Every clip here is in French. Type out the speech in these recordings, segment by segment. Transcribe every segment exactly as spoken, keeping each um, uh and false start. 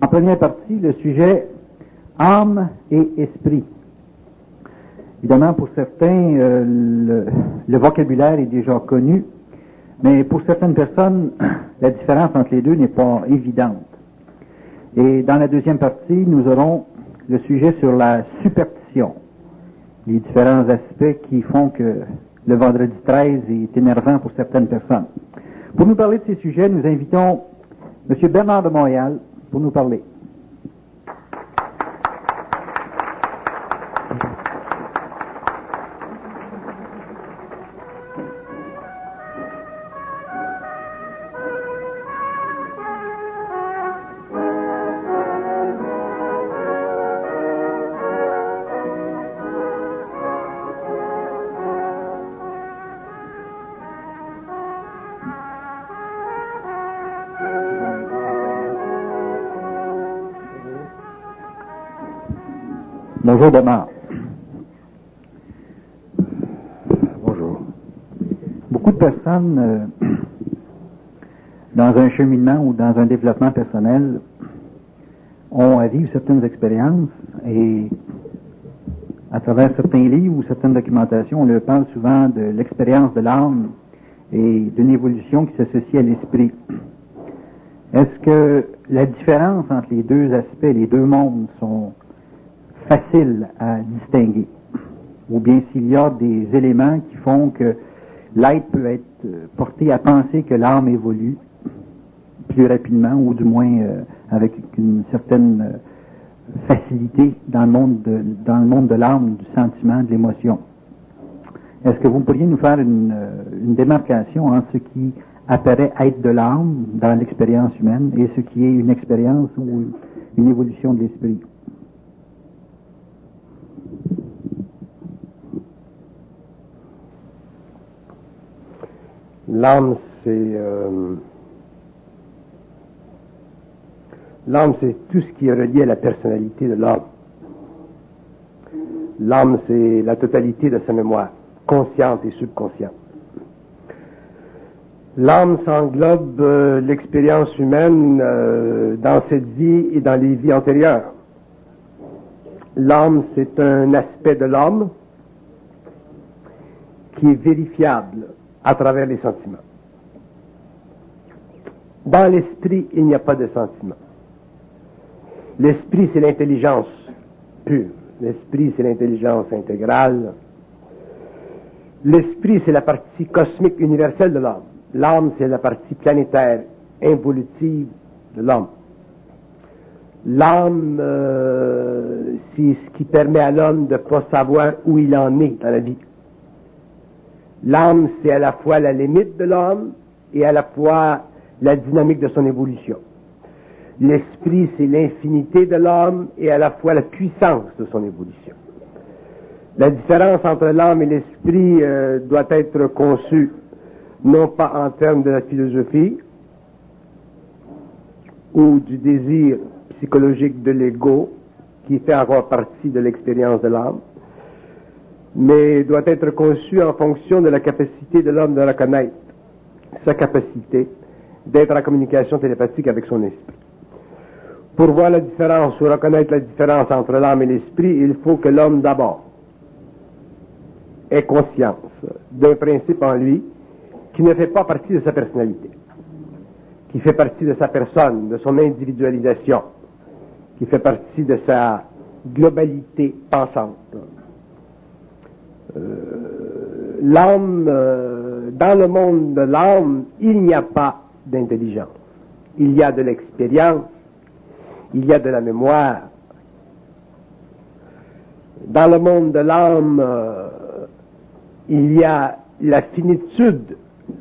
En première partie, le sujet âme et esprit. Évidemment, pour certains, euh, le, le vocabulaire est déjà connu, mais pour certaines personnes, la différence entre les deux n'est pas évidente. Et dans la deuxième partie, nous aurons le sujet sur la superstition, les différents aspects qui font que le vendredi treize est énervant pour certaines personnes. Pour nous parler de ces sujets, nous invitons M. Bernard de Montréal pour nous parler. Bonjour Bernard. Bonjour. Beaucoup de personnes, euh, dans un cheminement ou dans un développement personnel, ont à vivre certaines expériences et à travers certains livres ou certaines documentations, on leur parle souvent de l'expérience de l'âme et d'une évolution qui s'associe à l'esprit. Est-ce que la différence entre les deux aspects, les deux mondes, sont faciles à distinguer? Ou bien s'il y a des éléments qui font que l'être peut être porté à penser que l'âme évolue plus rapidement, ou du moins euh, avec une certaine euh, facilité dans le monde de, dans le monde de l'âme, du sentiment, de l'émotion. Est-ce que vous pourriez nous faire une, une démarcation entre ce qui apparaît être de l'âme dans l'expérience humaine et ce qui est une expérience ou une évolution de l'esprit? L'âme, c'est euh, l'âme, c'est tout ce qui est relié à la personnalité de l'homme. L'âme, c'est la totalité de sa mémoire, consciente et subconsciente. L'âme s'englobe euh, l'expérience humaine euh, dans cette vie et dans les vies antérieures. L'âme, c'est un aspect de l'homme qui est vérifiable à travers les sentiments. Dans l'esprit, il n'y a pas de sentiments. L'esprit, c'est l'intelligence pure. L'esprit, c'est l'intelligence intégrale. L'esprit, c'est la partie cosmique universelle de l'âme. L'âme, c'est la partie planétaire, involutive de l'homme. L'âme, euh, c'est ce qui permet à l'homme de ne pas savoir où il en est dans la vie. L'âme, c'est à la fois la limite de l'homme et à la fois la dynamique de son évolution. L'esprit, c'est l'infinité de l'homme et à la fois la puissance de son évolution. La différence entre l'âme et l'esprit euh, doit être conçue non pas en termes de la philosophie ou du désir psychologique de l'ego qui fait encore partie de l'expérience de l'âme, mais doit être conçu en fonction de la capacité de l'homme de reconnaître sa capacité d'être en communication télépathique avec son esprit. Pour voir la différence ou reconnaître la différence entre l'âme et l'esprit, il faut que l'homme d'abord ait conscience d'un principe en lui qui ne fait pas partie de sa personnalité, qui fait partie de sa personne, de son individualisation, qui fait partie de sa globalité pensante. Euh, l'âme, euh, dans le monde de l'âme, il n'y a pas d'intelligence. Il y a de l'expérience, il y a de la mémoire. Dans le monde de l'âme, euh, il y a la finitude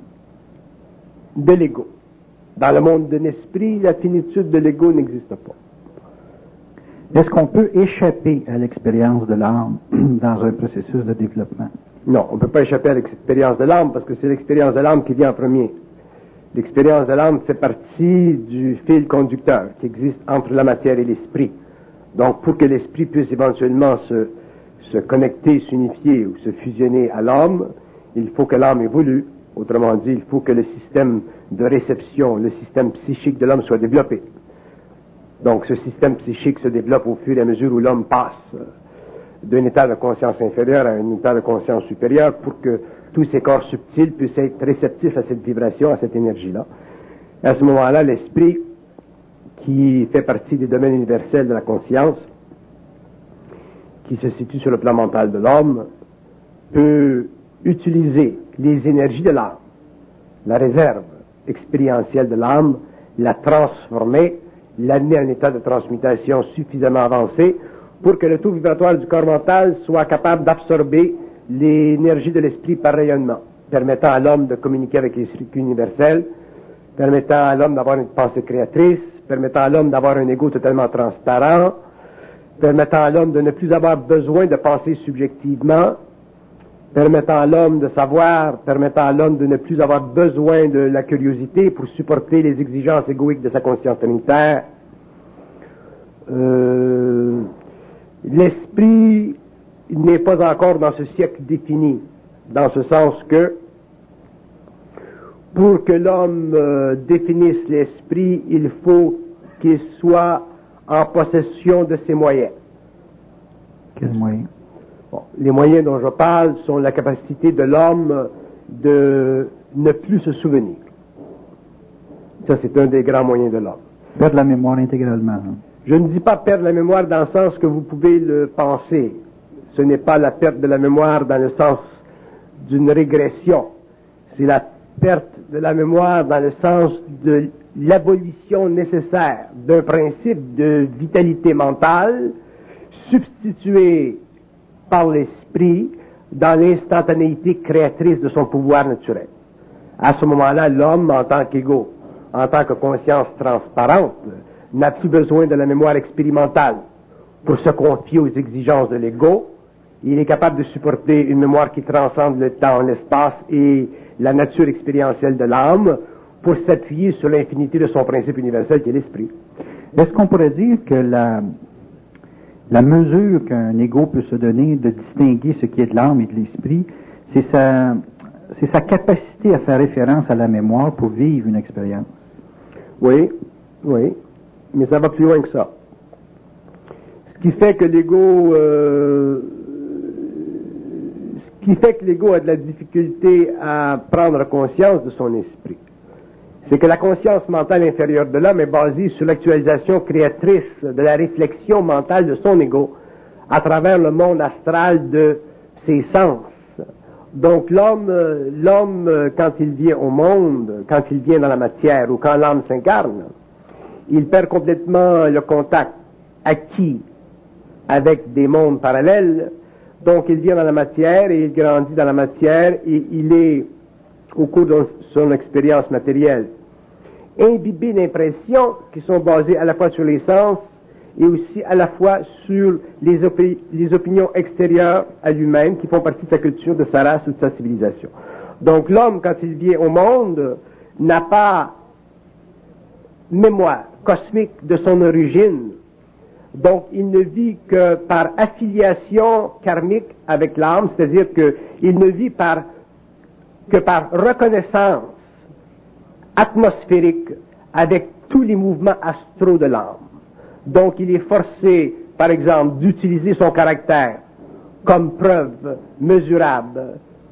de l'ego. Dans le monde de l'esprit, la finitude de l'ego n'existe pas. Est-ce qu'on peut échapper à l'expérience de l'âme dans un processus de développement? Non, on ne peut pas échapper à l'expérience de l'âme parce que c'est l'expérience de l'âme qui vient en premier. L'expérience de l'âme fait partie du fil conducteur qui existe entre la matière et l'esprit. Donc, pour que l'esprit puisse éventuellement se, se connecter, s'unifier ou se fusionner à l'âme, il faut que l'âme évolue. Autrement dit, il faut que le système de réception, le système psychique de l'homme soit développé. Donc ce système psychique se développe au fur et à mesure où l'homme passe d'un état de conscience inférieur à un état de conscience supérieur pour que tous ces corps subtils puissent être réceptifs à cette vibration, à cette énergie-là. Et à ce moment-là, l'esprit, qui fait partie des domaines universels de la conscience, qui se situe sur le plan mental de l'homme, peut utiliser les énergies de l'âme, la réserve expérientielle de l'âme, la transformer, l'amener à un état de transmutation suffisamment avancé pour que le taux vibratoire du corps mental soit capable d'absorber l'énergie de l'esprit par rayonnement, permettant à l'homme de communiquer avec les circuits universels, permettant à l'homme d'avoir une pensée créatrice, permettant à l'homme d'avoir un ego totalement transparent, permettant à l'homme de ne plus avoir besoin de penser subjectivement, permettant à l'homme de savoir, permettant à l'homme de ne plus avoir besoin de la curiosité pour supporter les exigences égoïques de sa conscience trinitaire. Euh, l'esprit n'est pas encore dans ce siècle défini, dans ce sens que pour que l'homme euh, définisse l'esprit, il faut qu'il soit en possession de ses moyens. Quels moyens? Bon, les moyens dont je parle sont la capacité de l'homme de ne plus se souvenir. Ça, c'est un des grands moyens de l'homme. Perdre la mémoire intégralement. Hein? Je ne dis pas perdre la mémoire dans le sens que vous pouvez le penser. Ce n'est pas la perte de la mémoire dans le sens d'une régression. C'est la perte de la mémoire dans le sens de l'abolition nécessaire d'un principe de vitalité mentale substitué par l'esprit dans l'instantanéité créatrice de son pouvoir naturel. À ce moment-là, l'homme, en tant qu'ego, en tant que conscience transparente, n'a plus besoin de la mémoire expérimentale pour se confier aux exigences de l'ego. Il est capable de supporter une mémoire qui transcende le temps, l'espace et la nature expérientielle de l'âme pour s'appuyer sur l'infinité de son principe universel qui est l'esprit. Est-ce qu'on pourrait dire que la, la mesure qu'un ego peut se donner de distinguer ce qui est de l'âme et de l'esprit, c'est sa, c'est sa capacité à faire référence à la mémoire pour vivre une expérience? Oui, oui, mais ça va plus loin que ça. Ce qui fait que l'ego, euh, ce qui fait que l'ego a de la difficulté à prendre conscience de son esprit, c'est que la conscience mentale inférieure de l'homme est basée sur l'actualisation créatrice de la réflexion mentale de son ego à travers le monde astral de ses sens. Donc l'homme, l'homme, quand il vient au monde, quand il vient dans la matière ou quand l'âme s'incarne, il perd complètement le contact acquis avec des mondes parallèles. Donc il vient dans la matière et il grandit dans la matière et il est, au cours de son expérience matérielle, imbibé d'impressions qui sont basées à la fois sur les sens et aussi à la fois sur les, opi- les opinions extérieures à lui-même qui font partie de sa culture, de sa race ou de sa civilisation. Donc l'homme, quand il vient au monde, n'a pas mémoire cosmique de son origine. Donc il ne vit que par affiliation karmique avec l'âme, c'est-à-dire qu'il ne vit par, que par reconnaissance atmosphérique avec tous les mouvements astraux de l'âme. Donc il est forcé, par exemple, d'utiliser son caractère comme preuve mesurable,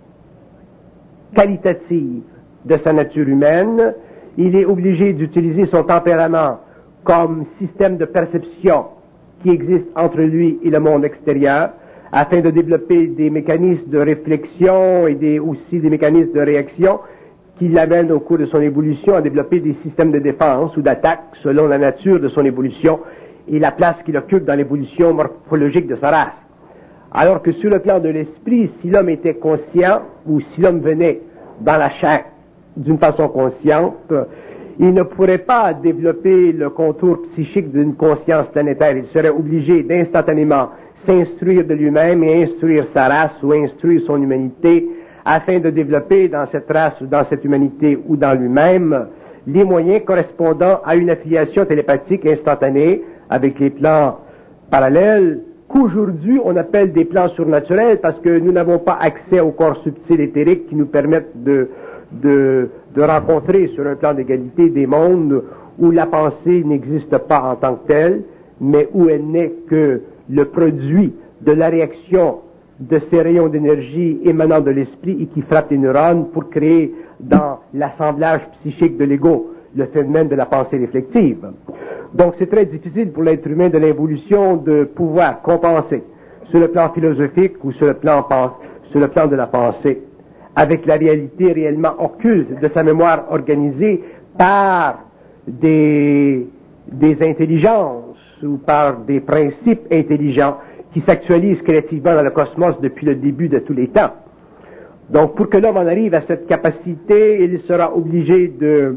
qualitative de sa nature humaine. Il est obligé d'utiliser son tempérament comme système de perception qui existe entre lui et le monde extérieur, afin de développer des mécanismes de réflexion et des, aussi des mécanismes de réaction qui l'amènent au cours de son évolution à développer des systèmes de défense ou d'attaque selon la nature de son évolution et la place qu'il occupe dans l'évolution morphologique de sa race. Alors que sur le plan de l'esprit, si l'homme était conscient ou si l'homme venait dans la chair d'une façon consciente, il ne pourrait pas développer le contour psychique d'une conscience planétaire. Il serait obligé d'instantanément s'instruire de lui-même et instruire sa race ou instruire son humanité afin de développer dans cette race ou dans cette humanité ou dans lui-même les moyens correspondant à une affiliation télépathique instantanée avec les plans parallèles qu'aujourd'hui on appelle des plans surnaturels parce que nous n'avons pas accès au corps subtil éthérique qui nous permettent de, de, de rencontrer sur un plan d'égalité des mondes où la pensée n'existe pas en tant que telle, mais où elle n'est que le produit de la réaction de ces rayons d'énergie émanant de l'esprit et qui frappent les neurones pour créer dans l'assemblage psychique de l'ego le phénomène de la pensée réflexive. Donc c'est très difficile pour l'être humain de l'évolution de pouvoir compenser sur le plan philosophique ou sur le plan, sur le plan de la pensée avec la réalité réellement occulte de sa mémoire organisée par des, des intelligences ou par des principes intelligents qui s'actualisent créativement dans le cosmos depuis le début de tous les temps. Donc, pour que l'homme en arrive à cette capacité, il sera obligé de,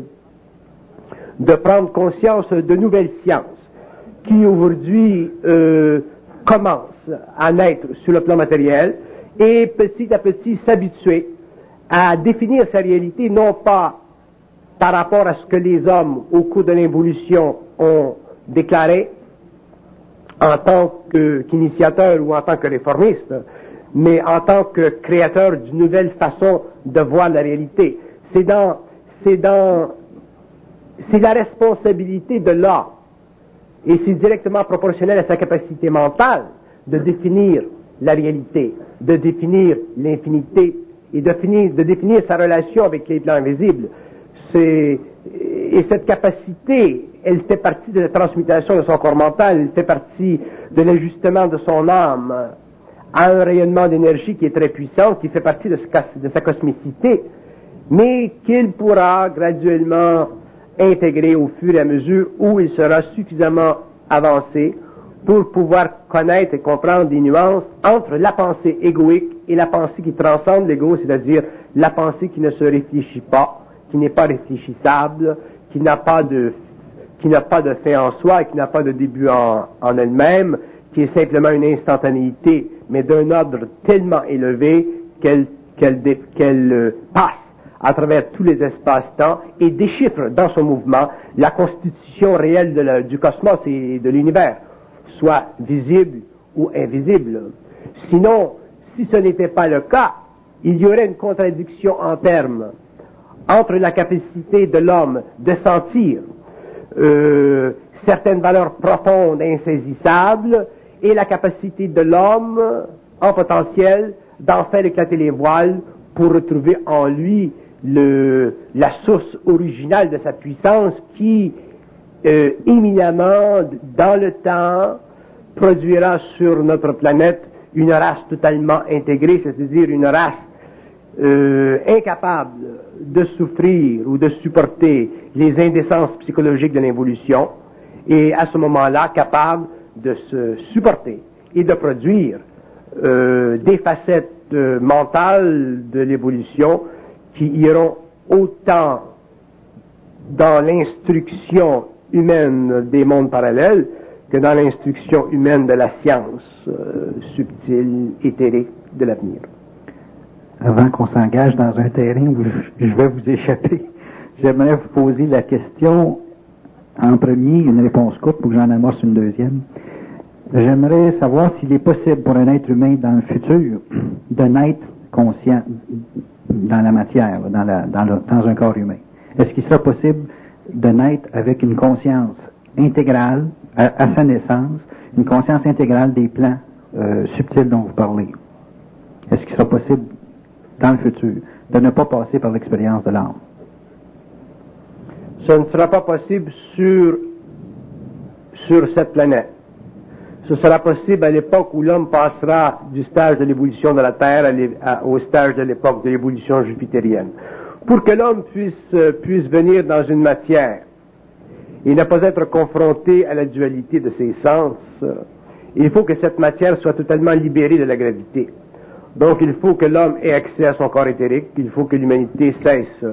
de prendre conscience de nouvelles sciences qui aujourd'hui euh, commencent à naître sur le plan matériel et petit à petit s'habituer à définir sa réalité non pas par rapport à ce que les hommes au cours de l'évolution ont déclaré en tant que, qu'initiateur ou en tant que réformiste, mais en tant que créateur d'une nouvelle façon de voir la réalité. C'est dans, c'est dans, c'est la responsabilité de l'homme, et c'est directement proportionnel à sa capacité mentale de définir la réalité, de définir l'infinité et de, finir, de définir sa relation avec les plans invisibles. C'est, et cette capacité, elle fait partie de la transmutation de son corps mental, elle fait partie de l'ajustement de son âme à un rayonnement d'énergie qui est très puissant, qui fait partie de, ce, de sa cosmicité, mais qu'il pourra graduellement intégrer au fur et à mesure où il sera suffisamment avancé pour pouvoir connaître et comprendre des nuances entre la pensée égoïque et la pensée qui transcende l'ego, c'est-à-dire la pensée qui ne se réfléchit pas, qui n'est pas réfléchissable, qui n'a pas de, qui n'a pas de fin en soi et qui n'a pas de début en, en elle-même, qui est simplement une instantanéité, mais d'un ordre tellement élevé qu'elle, qu'elle, qu'elle euh, passe à travers tous les espaces-temps et déchiffre dans son mouvement la constitution réelle de la, du cosmos et de l'univers, soit visible ou invisible. Sinon, si ce n'était pas le cas, il y aurait une contradiction en termes entre la capacité de l'homme de sentir euh, certaines valeurs profondes et insaisissables et la capacité de l'homme en potentiel d'en faire éclater les voiles pour retrouver en lui le, la source originale de sa puissance qui, euh, éminemment, dans le temps, produira sur notre planète une race totalement intégrée, c'est-à-dire une race euh, incapable de souffrir ou de supporter les indécences psychologiques de l'évolution et à ce moment-là capable de se supporter et de produire euh, des facettes euh, mentales de l'évolution qui iront autant dans l'instruction humaine des mondes parallèles que dans l'instruction humaine de la science euh, subtile, éthérique de l'avenir. Avant qu'on s'engage dans un terrain où je vais vous échapper, j'aimerais vous poser la question en premier, une réponse courte pour que j'en amorce une deuxième. J'aimerais savoir s'il est possible pour un être humain dans le futur de naître conscient dans la matière, dans, la, dans, le, dans un corps humain. Est-ce qu'il sera possible de naître avec une conscience intégrale à, à sa naissance, une conscience intégrale des plans euh, subtils dont vous parlez? Est-ce qu'il sera possible dans le futur de ne pas passer par l'expérience de l'âme? Ce ne sera pas possible sur, sur cette planète. Ce sera possible à l'époque où l'homme passera du stage de l'évolution de la Terre à à, au stage de l'époque de l'évolution jupitérienne. Pour que l'homme puisse, euh, puisse venir dans une matière et ne pas être confronté à la dualité de ses sens, euh, il faut que cette matière soit totalement libérée de la gravité. Donc il faut que l'homme ait accès à son corps éthérique, il faut que l'humanité cesse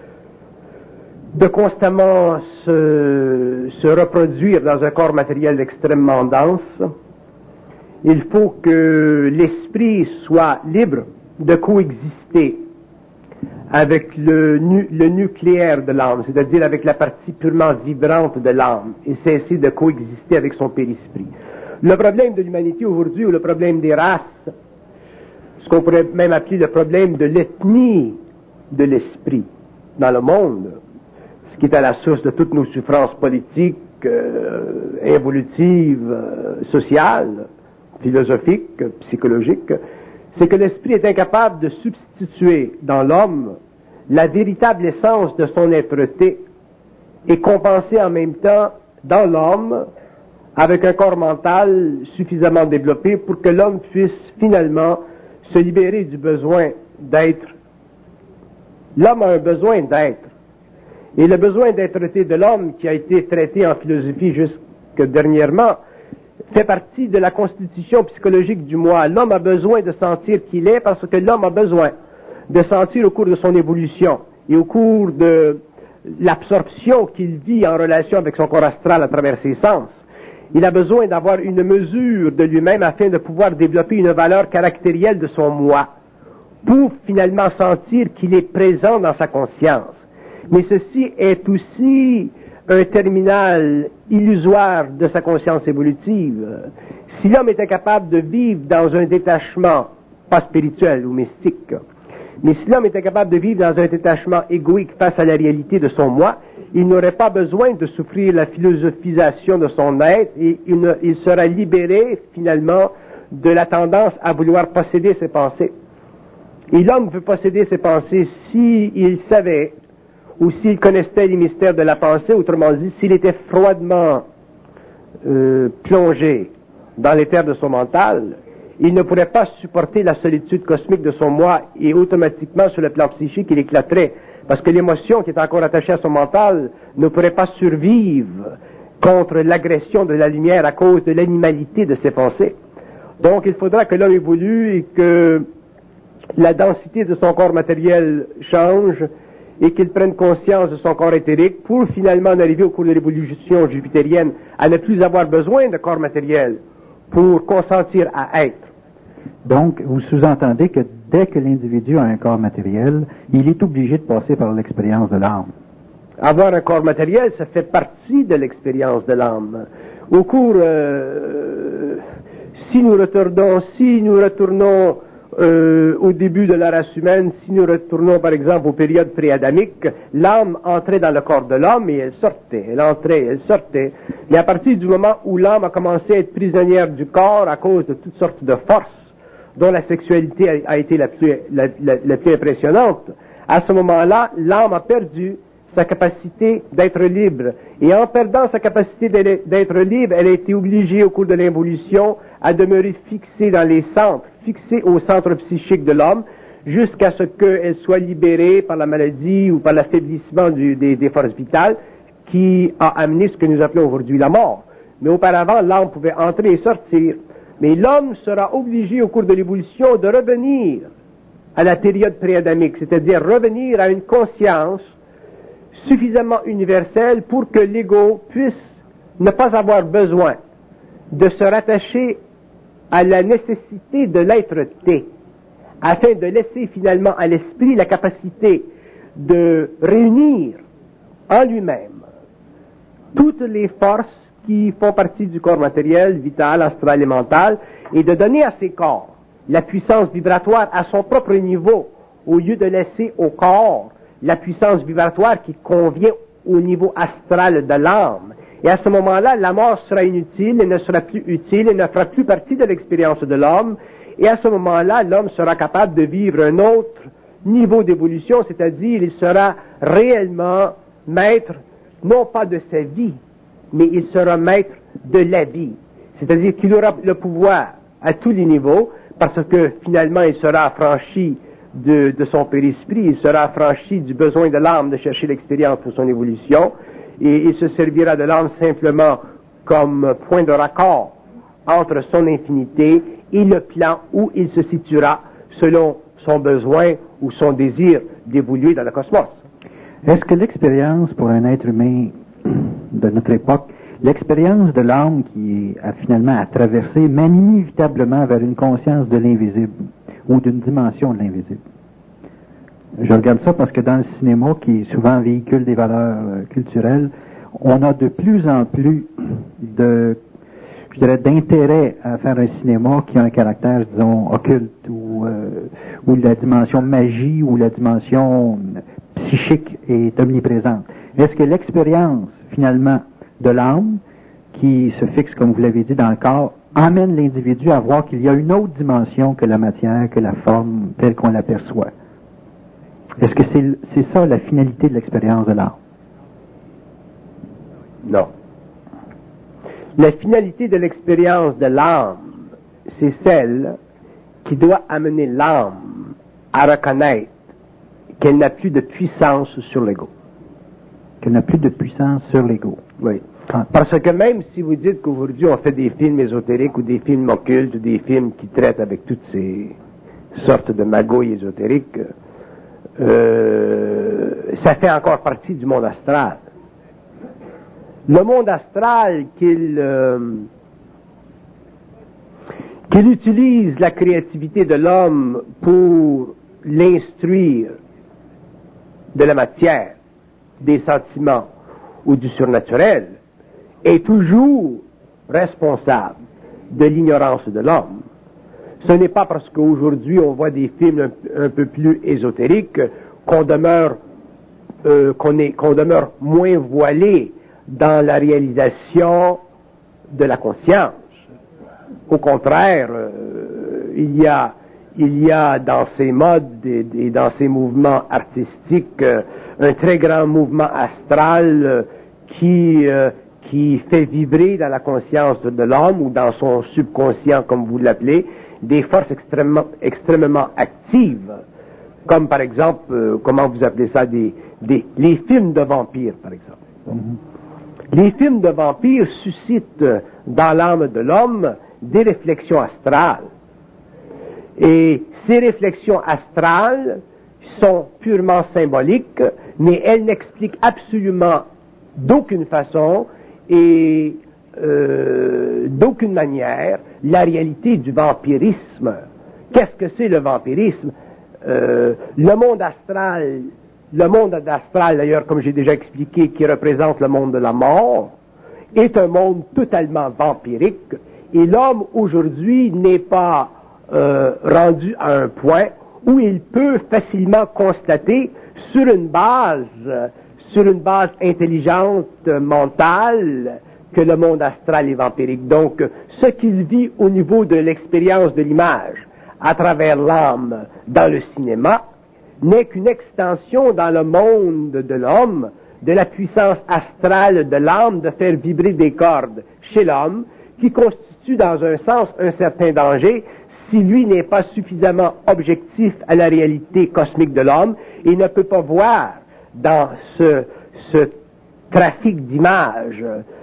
de constamment se, se reproduire dans un corps matériel extrêmement dense. Il faut que l'esprit soit libre de coexister avec le, nu, le nucléaire de l'âme, c'est-à-dire avec la partie purement vibrante de l'âme, et cesser de coexister avec son périsprit. Le problème de l'humanité aujourd'hui, ou le problème des races, ce qu'on pourrait même appeler le problème de l'ethnie de l'esprit dans le monde, ce qui est à la source de toutes nos souffrances politiques, euh, évolutives, euh, sociales, philosophiques, psychologiques, c'est que l'esprit est incapable de substituer dans l'homme la véritable essence de son êtreté et compenser en même temps dans l'homme avec un corps mental suffisamment développé pour que l'homme puisse finalement se libérer du besoin d'être. L'homme a un besoin d'être. Et le besoin d'êtreté de l'homme, qui a été traité en philosophie jusque dernièrement, fait partie de la constitution psychologique du moi. L'homme a besoin de sentir qu'il est parce que l'homme a besoin de sentir au cours de son évolution et au cours de l'absorption qu'il vit en relation avec son corps astral à travers ses sens. Il a besoin d'avoir une mesure de lui-même afin de pouvoir développer une valeur caractérielle de son moi, pour finalement sentir qu'il est présent dans sa conscience. Mais ceci est aussi un terminal illusoire de sa conscience évolutive. Si l'homme est incapable de vivre dans un détachement, pas spirituel ou mystique, mais si l'homme est incapable de vivre dans un détachement égoïque face à la réalité de son moi, il n'aurait pas besoin de souffrir la philosophisation de son être et il, ne, il sera libéré finalement de la tendance à vouloir posséder ses pensées. Et l'homme veut posséder ses pensées s'il savait ou s'il connaissait les mystères de la pensée, autrement dit, s'il était froidement euh, plongé dans les terres de son mental, il ne pourrait pas supporter la solitude cosmique de son moi et automatiquement, sur le plan psychique, il éclaterait. Parce que l'émotion qui est encore attachée à son mental ne pourrait pas survivre contre l'agression de la lumière à cause de l'animalité de ses pensées. Donc, il faudra que l'homme évolue et que la densité de son corps matériel change et qu'il prenne conscience de son corps éthérique pour finalement en arriver au cours de l'évolution jupitérienne à ne plus avoir besoin de corps matériel pour consentir à être. Donc, vous sous-entendez que dès que l'individu a un corps matériel, il est obligé de passer par l'expérience de l'âme. Avoir un corps matériel, ça fait partie de l'expérience de l'âme. Au cours, euh, si nous retournons, si nous retournons euh, au début de la race humaine, si nous retournons par exemple aux périodes pré-adamiques, l'âme entrait dans le corps de l'homme et elle sortait, elle entrait, elle sortait. Mais à partir du moment où l'âme a commencé à être prisonnière du corps à cause de toutes sortes de forces, dont la sexualité a, a été la plus, la, la, la plus impressionnante, à ce moment-là, l'âme a perdu sa capacité d'être libre. Et en perdant sa capacité d'être libre, elle a été obligée au cours de l'évolution à demeurer fixée dans les centres, fixée au centre psychique de l'homme, jusqu'à ce qu'elle soit libérée par la maladie ou par l'affaiblissement du, des, des forces vitales qui a amené ce que nous appelons aujourd'hui la mort. Mais auparavant, l'âme pouvait entrer et sortir. Mais l'homme sera obligé au cours de l'évolution de revenir à la période pré-adamique, c'est-à-dire revenir à une conscience suffisamment universelle pour que l'ego puisse ne pas avoir besoin de se rattacher à la nécessité de l'être-té, afin de laisser finalement à l'esprit la capacité de réunir en lui-même toutes les forces qui font partie du corps matériel, vital, astral et mental, et de donner à ces corps la puissance vibratoire à son propre niveau, au lieu de laisser au corps la puissance vibratoire qui convient au niveau astral de l'âme. Et à ce moment-là, la mort sera inutile, elle ne sera plus utile, elle ne fera plus partie de l'expérience de l'homme, et à ce moment-là, l'homme sera capable de vivre un autre niveau d'évolution, c'est-à-dire il sera réellement maître, non pas de sa vie, mais il sera maître de la vie. C'est-à-dire qu'il aura le pouvoir à tous les niveaux, parce que finalement il sera affranchi de, de son périsprit, il sera affranchi du besoin de l'âme de chercher l'expérience pour son évolution, et il se servira de l'âme simplement comme point de raccord entre son infinité et le plan où il se situera selon son besoin ou son désir d'évoluer dans le cosmos. Est-ce que l'expérience pour un être humain de notre époque, l'expérience de l'âme qui a finalement à traverser, mène inévitablement vers une conscience de l'invisible ou d'une dimension de l'invisible? Je regarde ça parce que dans le cinéma, qui souvent véhicule des valeurs euh, culturelles, on a de plus en plus de, je dirais, d'intérêt à faire un cinéma qui a un caractère, disons, occulte, ou, euh, où la dimension magie ou la dimension psychique est omniprésente. Est-ce que l'expérience, finalement, de l'âme, qui se fixe, comme vous l'avez dit, dans le corps, amène l'individu à voir qu'il y a une autre dimension que la matière, que la forme, telle qu'on l'aperçoit? Est-ce que c'est, c'est ça la finalité de l'expérience de l'âme? Non. La finalité de l'expérience de l'âme, c'est celle qui doit amener l'âme à reconnaître qu'elle n'a plus de puissance sur l'ego. Qu'elle n'a plus de puissance sur l'ego. Oui. Ah. Parce que même si vous dites qu'aujourd'hui on fait des films ésotériques ou des films occultes ou des films qui traitent avec toutes ces sortes de magouilles ésotériques, euh, ça fait encore partie du monde astral. Le monde astral qu'il euh, qu'il utilise la créativité de l'homme pour l'instruire de la matière, des sentiments ou du surnaturel, est toujours responsable de l'ignorance de l'homme. Ce n'est pas parce qu'aujourd'hui on voit des films un, un peu plus ésotériques qu'on demeure euh, qu'on est qu'on demeure moins voilé dans la réalisation de la conscience. Au contraire, euh, il y a il y a dans ces modes et, et dans ces mouvements artistiques euh, un très grand mouvement astral euh, qui euh, qui fait vibrer dans la conscience de l'homme ou dans son subconscient, comme vous l'appelez, des forces extrêmement extrêmement actives, comme par exemple, euh, comment vous appelez ça, des, des les films de vampires, par exemple. Mm-hmm. Les films de vampires suscitent dans l'âme de l'homme des réflexions astrales. Et ces réflexions astrales sont purement symboliques, mais elles n'expliquent absolument d'aucune façon et euh, d'aucune manière la réalité du vampirisme. Qu'est-ce que c'est le vampirisme? Euh, le monde astral, le monde astral d'ailleurs, comme j'ai déjà expliqué, qui représente le monde de la mort, est un monde totalement vampirique, et l'homme aujourd'hui n'est pas euh, rendu à un point où il peut facilement constater sur une base, sur une base intelligente, mentale, que le monde astral est vampirique. Donc, ce qu'il vit au niveau de l'expérience de l'image, à travers l'âme dans le cinéma, n'est qu'une extension dans le monde de l'homme de la puissance astrale de l'âme de faire vibrer des cordes chez l'homme, qui constitue dans un sens un certain danger si lui n'est pas suffisamment objectif à la réalité cosmique de l'homme et ne peut pas voir dans ce, ce trafic d'images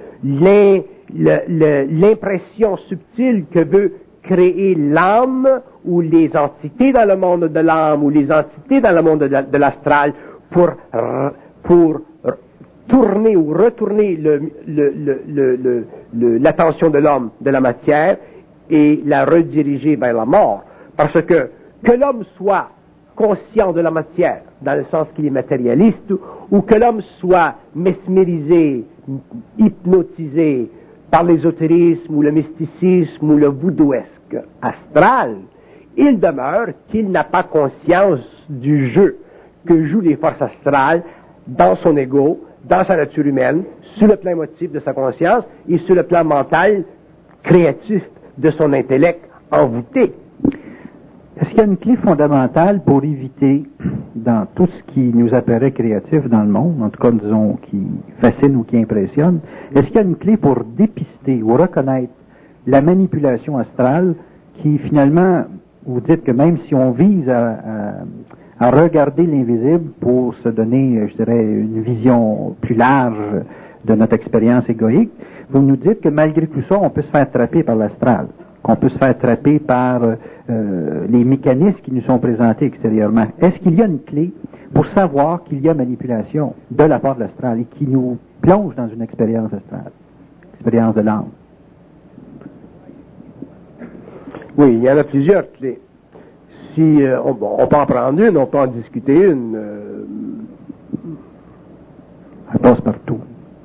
l'impression subtile que veut créer l'âme ou les entités dans le monde de l'âme ou les entités dans le monde de l'astral pour, pour tourner ou retourner le, le, le, le, le, l'attention de l'homme de la matière et la rediriger vers la mort. Parce que que l'homme soit conscient de la matière, dans le sens qu'il est matérialiste, ou que l'homme soit mesmérisé, hypnotisé par l'ésotérisme ou le mysticisme ou le voodooesque astral, il demeure qu'il n'a pas conscience du jeu que jouent les forces astrales dans son ego, dans sa nature humaine, sur le plan émotif de sa conscience et sur le plan mental, créatif de son intellect envoûté. Est-ce qu'il y a une clé fondamentale pour éviter, dans tout ce qui nous apparaît créatif dans le monde, en tout cas, disons, qui fascine ou qui impressionne, est-ce qu'il y a une clé pour dépister ou reconnaître la manipulation astrale qui, finalement, vous dites que même si on vise à, à, à regarder l'invisible pour se donner, je dirais, une vision plus large de notre expérience égoïque, vous nous dites que malgré tout ça, on peut se faire attraper par l'astral, qu'on peut se faire attraper par euh, les mécanismes qui nous sont présentés extérieurement. Est-ce qu'il y a une clé pour savoir qu'il y a manipulation de la part de l'astral et qui nous plonge dans une expérience astrale, expérience de l'âme? Oui, il y en a plusieurs clés. Si euh, on, bon, on peut en prendre une, on peut en discuter une. Euh... Elle passe partout.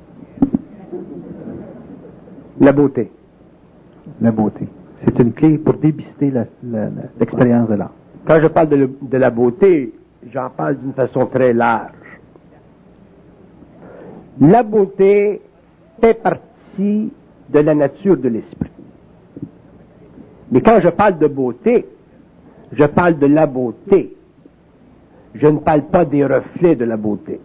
La beauté. La beauté. C'est une clé pour dépister la, la, la, l'expérience de l'âme. Quand je parle de, le, de la beauté, j'en parle d'une façon très large. La beauté fait partie de la nature de l'esprit. Mais quand je parle de beauté, je parle de la beauté. Je ne parle pas des reflets de la beauté.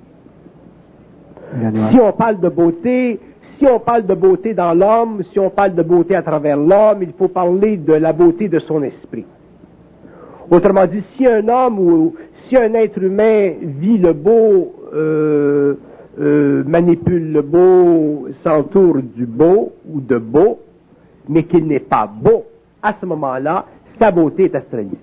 Si on parle de beauté, si on parle de beauté dans l'homme, si on parle de beauté à travers l'homme, il faut parler de la beauté de son esprit. Autrement dit, si un homme ou si un être humain vit le beau, euh, euh, manipule le beau, s'entoure du beau ou de beau, mais qu'il n'est pas beau, à ce moment-là, sa beauté est astralisée.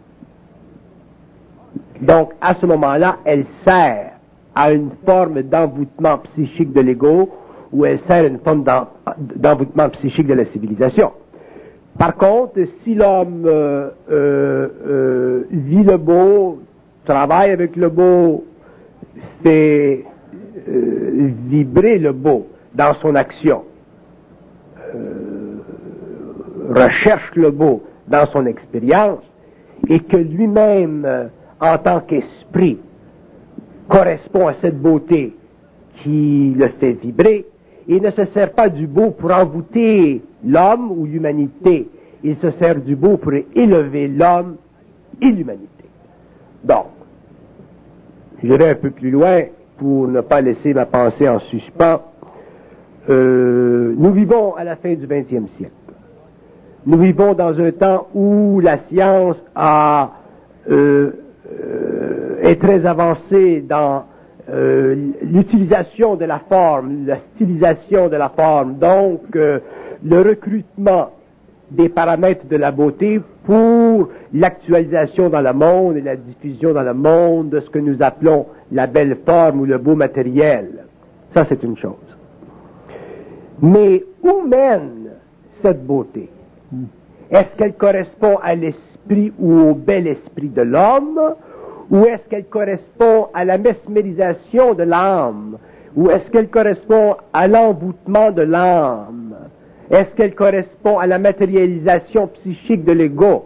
Donc, à ce moment-là, elle sert à une forme d'envoûtement psychique de l'ego, ou elle sert à une forme d'envoûtement psychique de la civilisation. Par contre, si l'homme euh, euh, euh, vit le beau, travaille avec le beau, fait euh, vibrer le beau dans son action, euh, recherche le beau dans son expérience, et que lui-même, euh, en tant qu'esprit, correspond à cette beauté qui le fait vibrer, il ne se sert pas du beau pour envoûter l'homme ou l'humanité, il se sert du beau pour élever l'homme et l'humanité. Donc, j'irai un peu plus loin pour ne pas laisser ma pensée en suspens. Euh, nous vivons à la fin du vingtième siècle. Nous vivons dans un temps où la science a, euh, euh, est très avancée dans euh, l'utilisation de la forme, la stylisation de la forme, donc euh, le recrutement des paramètres de la beauté pour l'actualisation dans le monde et la diffusion dans le monde de ce que nous appelons la belle forme ou le beau matériel. Ça, c'est une chose. Mais où mène cette beauté? Est-ce qu'elle correspond à l'esprit ou au bel esprit de l'homme, ou est-ce qu'elle correspond à la mesmérisation de l'âme, ou est-ce qu'elle correspond à l'envoûtement de l'âme? Est-ce qu'elle correspond à la matérialisation psychique de l'ego?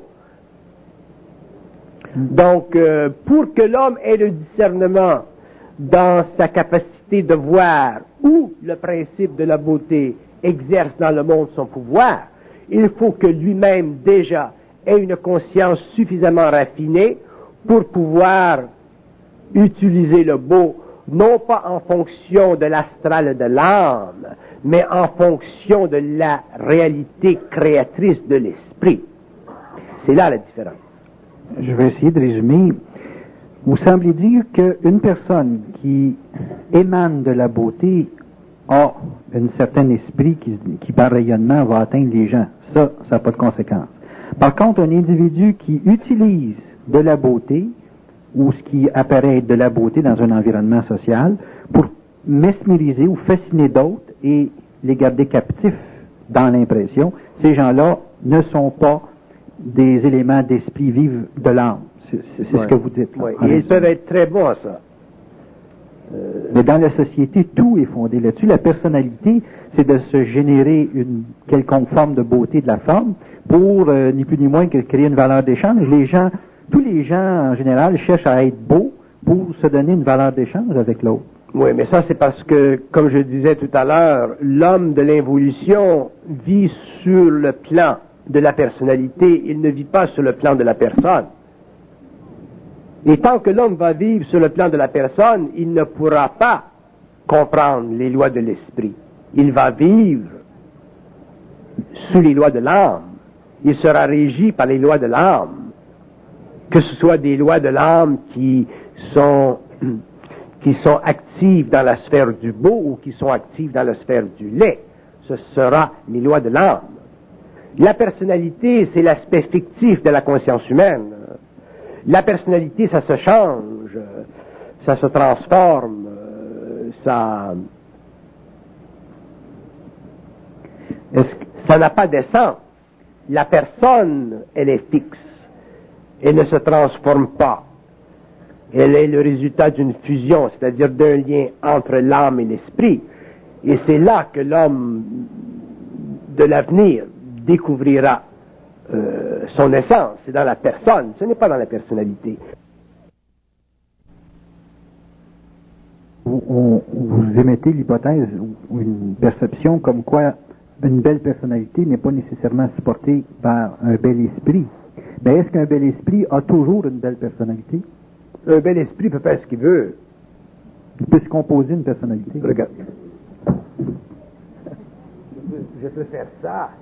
Donc, euh, pour que l'homme ait le discernement dans sa capacité de voir où le principe de la beauté exerce dans le monde son pouvoir, il faut que lui-même déjà ait une conscience suffisamment raffinée pour pouvoir utiliser le beau, non pas en fonction de l'astral de l'âme, mais en fonction de la réalité créatrice de l'esprit. C'est là la différence. Je vais essayer de résumer. Vous semblez dire qu'une personne qui émane de la beauté a un certain esprit qui, qui, par rayonnement, va atteindre les gens. Ça, ça n'a pas de conséquence. Par contre, un individu qui utilise de la beauté, ou ce qui apparaît être de la beauté dans un environnement social, pour mesmériser ou fasciner d'autres et les garder captifs dans l'impression, ces gens-là ne sont pas des éléments d'esprit vif de l'âme. C'est, c'est ouais. ce que vous dites. Ouais. Et ils peuvent être très bons à ça. Euh... Mais dans la société, tout est fondé là-dessus. La personnalité, c'est de se générer une quelconque forme de beauté de la forme pour, euh, ni plus ni moins que créer une valeur d'échange. Les gens, tous les gens, en général, cherchent à être beaux pour se donner une valeur d'échange avec l'autre. Oui, mais ça, c'est parce que, comme je disais tout à l'heure, l'homme de l'involution vit sur le plan de la personnalité, il ne vit pas sur le plan de la personne. Et tant que l'homme va vivre sur le plan de la personne, il ne pourra pas comprendre les lois de l'esprit. Il va vivre sous les lois de l'âme. Il sera régi par les lois de l'âme. Que ce soit des lois de l'âme qui sont, qui sont actives dans la sphère du beau ou qui sont actives dans la sphère du laid. Ce sera les lois de l'âme. La personnalité, c'est l'aspect fictif de la conscience humaine. La personnalité, ça se change, ça se transforme, ça... Est-ce que ça n'a pas d'essence. La personne, elle est fixe. Elle ne se transforme pas. Elle est le résultat d'une fusion, c'est-à-dire d'un lien entre l'âme et l'esprit. Et c'est là que l'homme de l'avenir découvrira euh, son essence. C'est dans la personne, ce n'est pas dans la personnalité. vous, on, vous émettez l'hypothèse ou une perception comme quoi une belle personnalité n'est pas nécessairement supportée par un bel esprit. Mais est-ce qu'un bel esprit a toujours une belle personnalité? Un bel esprit peut faire ce qu'il veut. Il peut se composer une personnalité. Regarde. Je peux, je peux faire ça.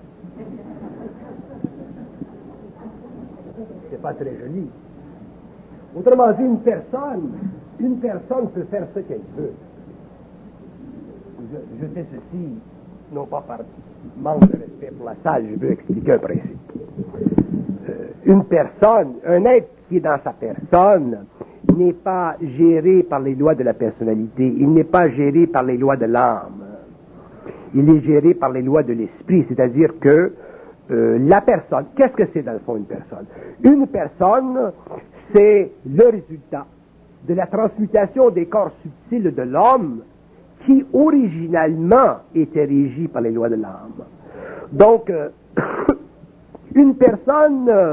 C'est pas très joli. Autrement dit, une personne, une personne peut faire ce qu'elle veut. Je, je fais ceci, non pas par manque de respect pour la salle, je veux expliquer un principe. Euh, une personne, un être qui est dans sa personne, n'est pas géré par les lois de la personnalité, il n'est pas géré par les lois de l'âme. Il est géré par les lois de l'esprit, c'est-à-dire que euh, la personne, qu'est-ce que c'est dans le fond une personne? Une personne, c'est le résultat de la transmutation des corps subtils de l'homme qui originalement était régi par les lois de l'âme. Donc, euh, une personne, euh,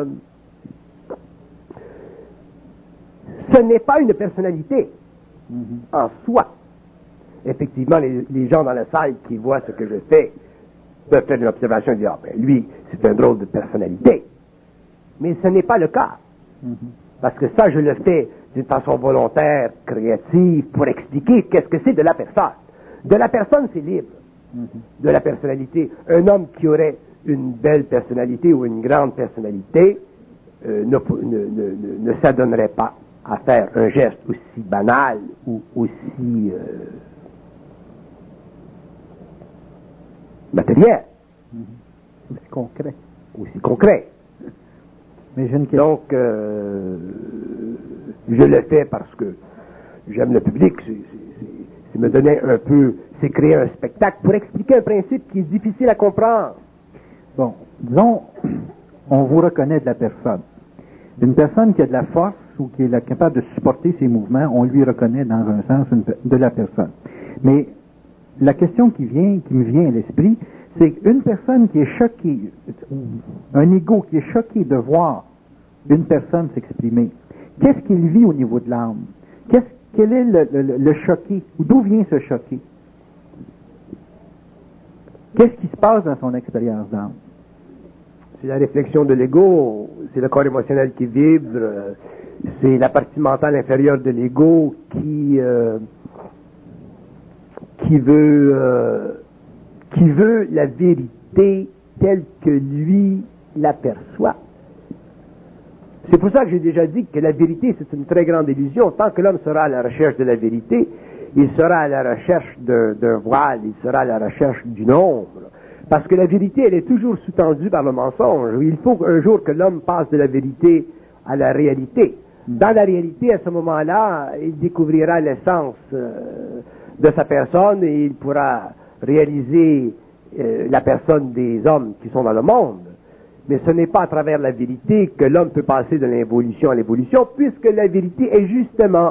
ce n'est pas une personnalité mm-hmm. en soi. Effectivement, les, les gens dans la salle qui voient ce que je fais peuvent faire une observation et dire, ah ben lui, c'est un drôle de personnalité. Mais ce n'est pas le cas. Mm-hmm. Parce que ça, je le fais d'une façon volontaire, créative, pour expliquer qu'est-ce que c'est de la personne. De la personne, c'est libre. Mm-hmm. De la personnalité. Un homme qui aurait une belle personnalité ou une grande personnalité euh, ne, ne, ne, ne s'adonnerait pas à faire un geste aussi banal ou aussi euh, matériel. Mm-hmm. Aussi concret. Aussi concret. Mais j'ai une question. Donc, euh, je le fais parce que j'aime le public. C'est, c'est, c'est me donner un peu, c'est créer un spectacle pour expliquer un principe qui est difficile à comprendre. Bon, disons, on vous reconnaît de la personne. Une personne qui a de la force ou qui est capable de supporter ses mouvements, on lui reconnaît dans un sens une, de la personne. Mais la question qui vient, qui me vient à l'esprit, c'est qu'une personne qui est choquée, un ego qui est choqué de voir une personne s'exprimer, qu'est-ce qu'il vit au niveau de l'âme? Qu'est-ce, quel est le, le, le choqué? Ou d'où vient ce choqué? Qu'est-ce qui se passe dans son expérience d'âme? C'est la réflexion de l'ego, c'est le corps émotionnel qui vibre, c'est la partie mentale inférieure de l'ego qui euh, qui veut euh, qui veut la vérité telle que lui l'aperçoit. C'est pour ça que j'ai déjà dit que la vérité, c'est une très grande illusion. Tant que l'homme sera à la recherche de la vérité, il sera à la recherche d'un, d'un voile, il sera à la recherche d'une ombre. Parce que la vérité, elle est toujours sous-tendue par le mensonge. Il faut un jour que l'homme passe de la vérité à la réalité. Dans la réalité, à ce moment-là, il découvrira l'essence euh, de sa personne et il pourra réaliser euh, la personne des hommes qui sont dans le monde. Mais ce n'est pas à travers la vérité que l'homme peut passer de l'involution à l'évolution, puisque la vérité est justement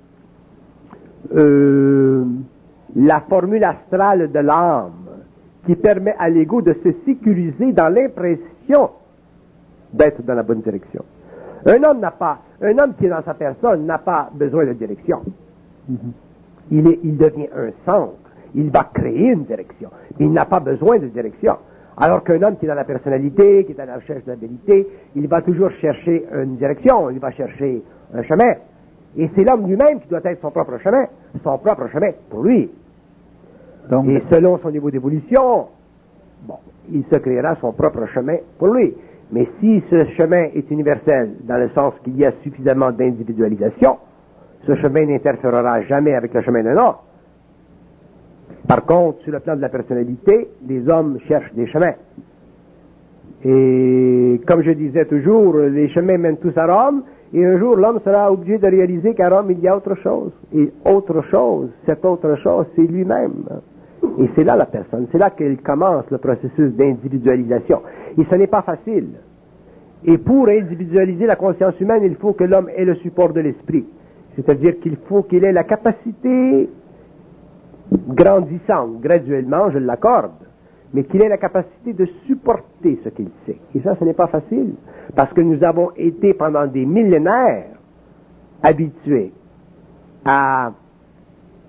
euh, la formule astrale de l'âme qui permet à l'ego de se sécuriser dans l'impression d'être dans la bonne direction. Un homme n'a pas, un homme qui est dans sa personne n'a pas besoin de direction. Mm-hmm. Il est, il devient un centre. Il va créer une direction. Il n'a pas besoin de direction. Alors qu'un homme qui est dans la personnalité, qui est à la recherche de la vérité, il va toujours chercher une direction, il va chercher un chemin. Et c'est l'homme lui-même qui doit être son propre chemin, son propre chemin pour lui. Donc, et selon son niveau d'évolution, bon, il se créera son propre chemin pour lui. Mais si ce chemin est universel, dans le sens qu'il y a suffisamment d'individualisation, ce chemin n'interférera jamais avec le chemin d'un autre. Par contre, sur le plan de la personnalité, les hommes cherchent des chemins. Et comme je disais toujours, les chemins mènent tous à Rome, et un jour l'homme sera obligé de réaliser qu'à Rome il y a autre chose. Et autre chose, cette autre chose, c'est lui-même. Et c'est là la personne, c'est là qu'il commence le processus d'individualisation. Et ce n'est pas facile. Et pour individualiser la conscience humaine, il faut que l'homme ait le support de l'esprit. C'est-à-dire qu'il faut qu'il ait la capacité grandissante, graduellement, je l'accorde, mais qu'il ait la capacité de supporter ce qu'il sait. Et ça, ce n'est pas facile, parce que nous avons été pendant des millénaires habitués à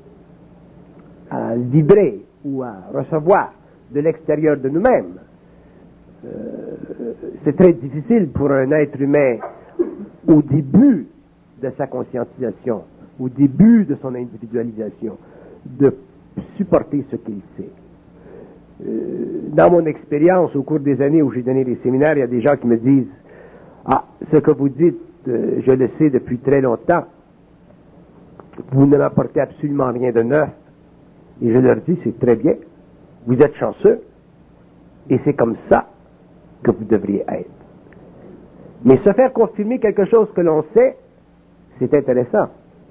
à vibrer ou à recevoir de l'extérieur de nous-mêmes. Euh, c'est très difficile pour un être humain au début de sa conscientisation, au début de son individualisation, de supporter ce qu'il sait. Euh, dans mon expérience, au cours des années où j'ai donné des séminaires, il y a des gens qui me disent « Ah, ce que vous dites, euh, je le sais depuis très longtemps. Vous ne m'apportez absolument rien de neuf. » Et je leur dis « C'est très bien. Vous êtes chanceux. Et c'est comme ça que vous devriez être. » Mais se faire confirmer quelque chose que l'on sait, c'est intéressant.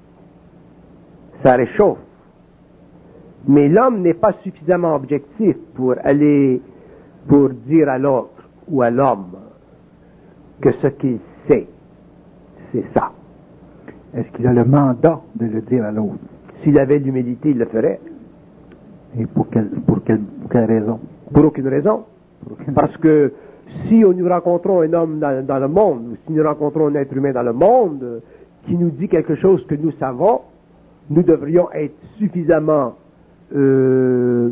Ça réchauffe. Mais l'homme n'est pas suffisamment objectif pour aller, pour dire à l'autre ou à l'homme que ce qu'il sait, c'est ça. Est-ce qu'il a le mandat de le dire à l'autre? S'il avait l'humilité, il le ferait. Et pour quelle, pour quelle, pour quelle raison? Pour aucune raison. Pour aucune... Parce que si nous rencontrons un homme dans, dans le monde, ou si nous rencontrons un être humain dans le monde qui nous dit quelque chose que nous savons, nous devrions être suffisamment euh,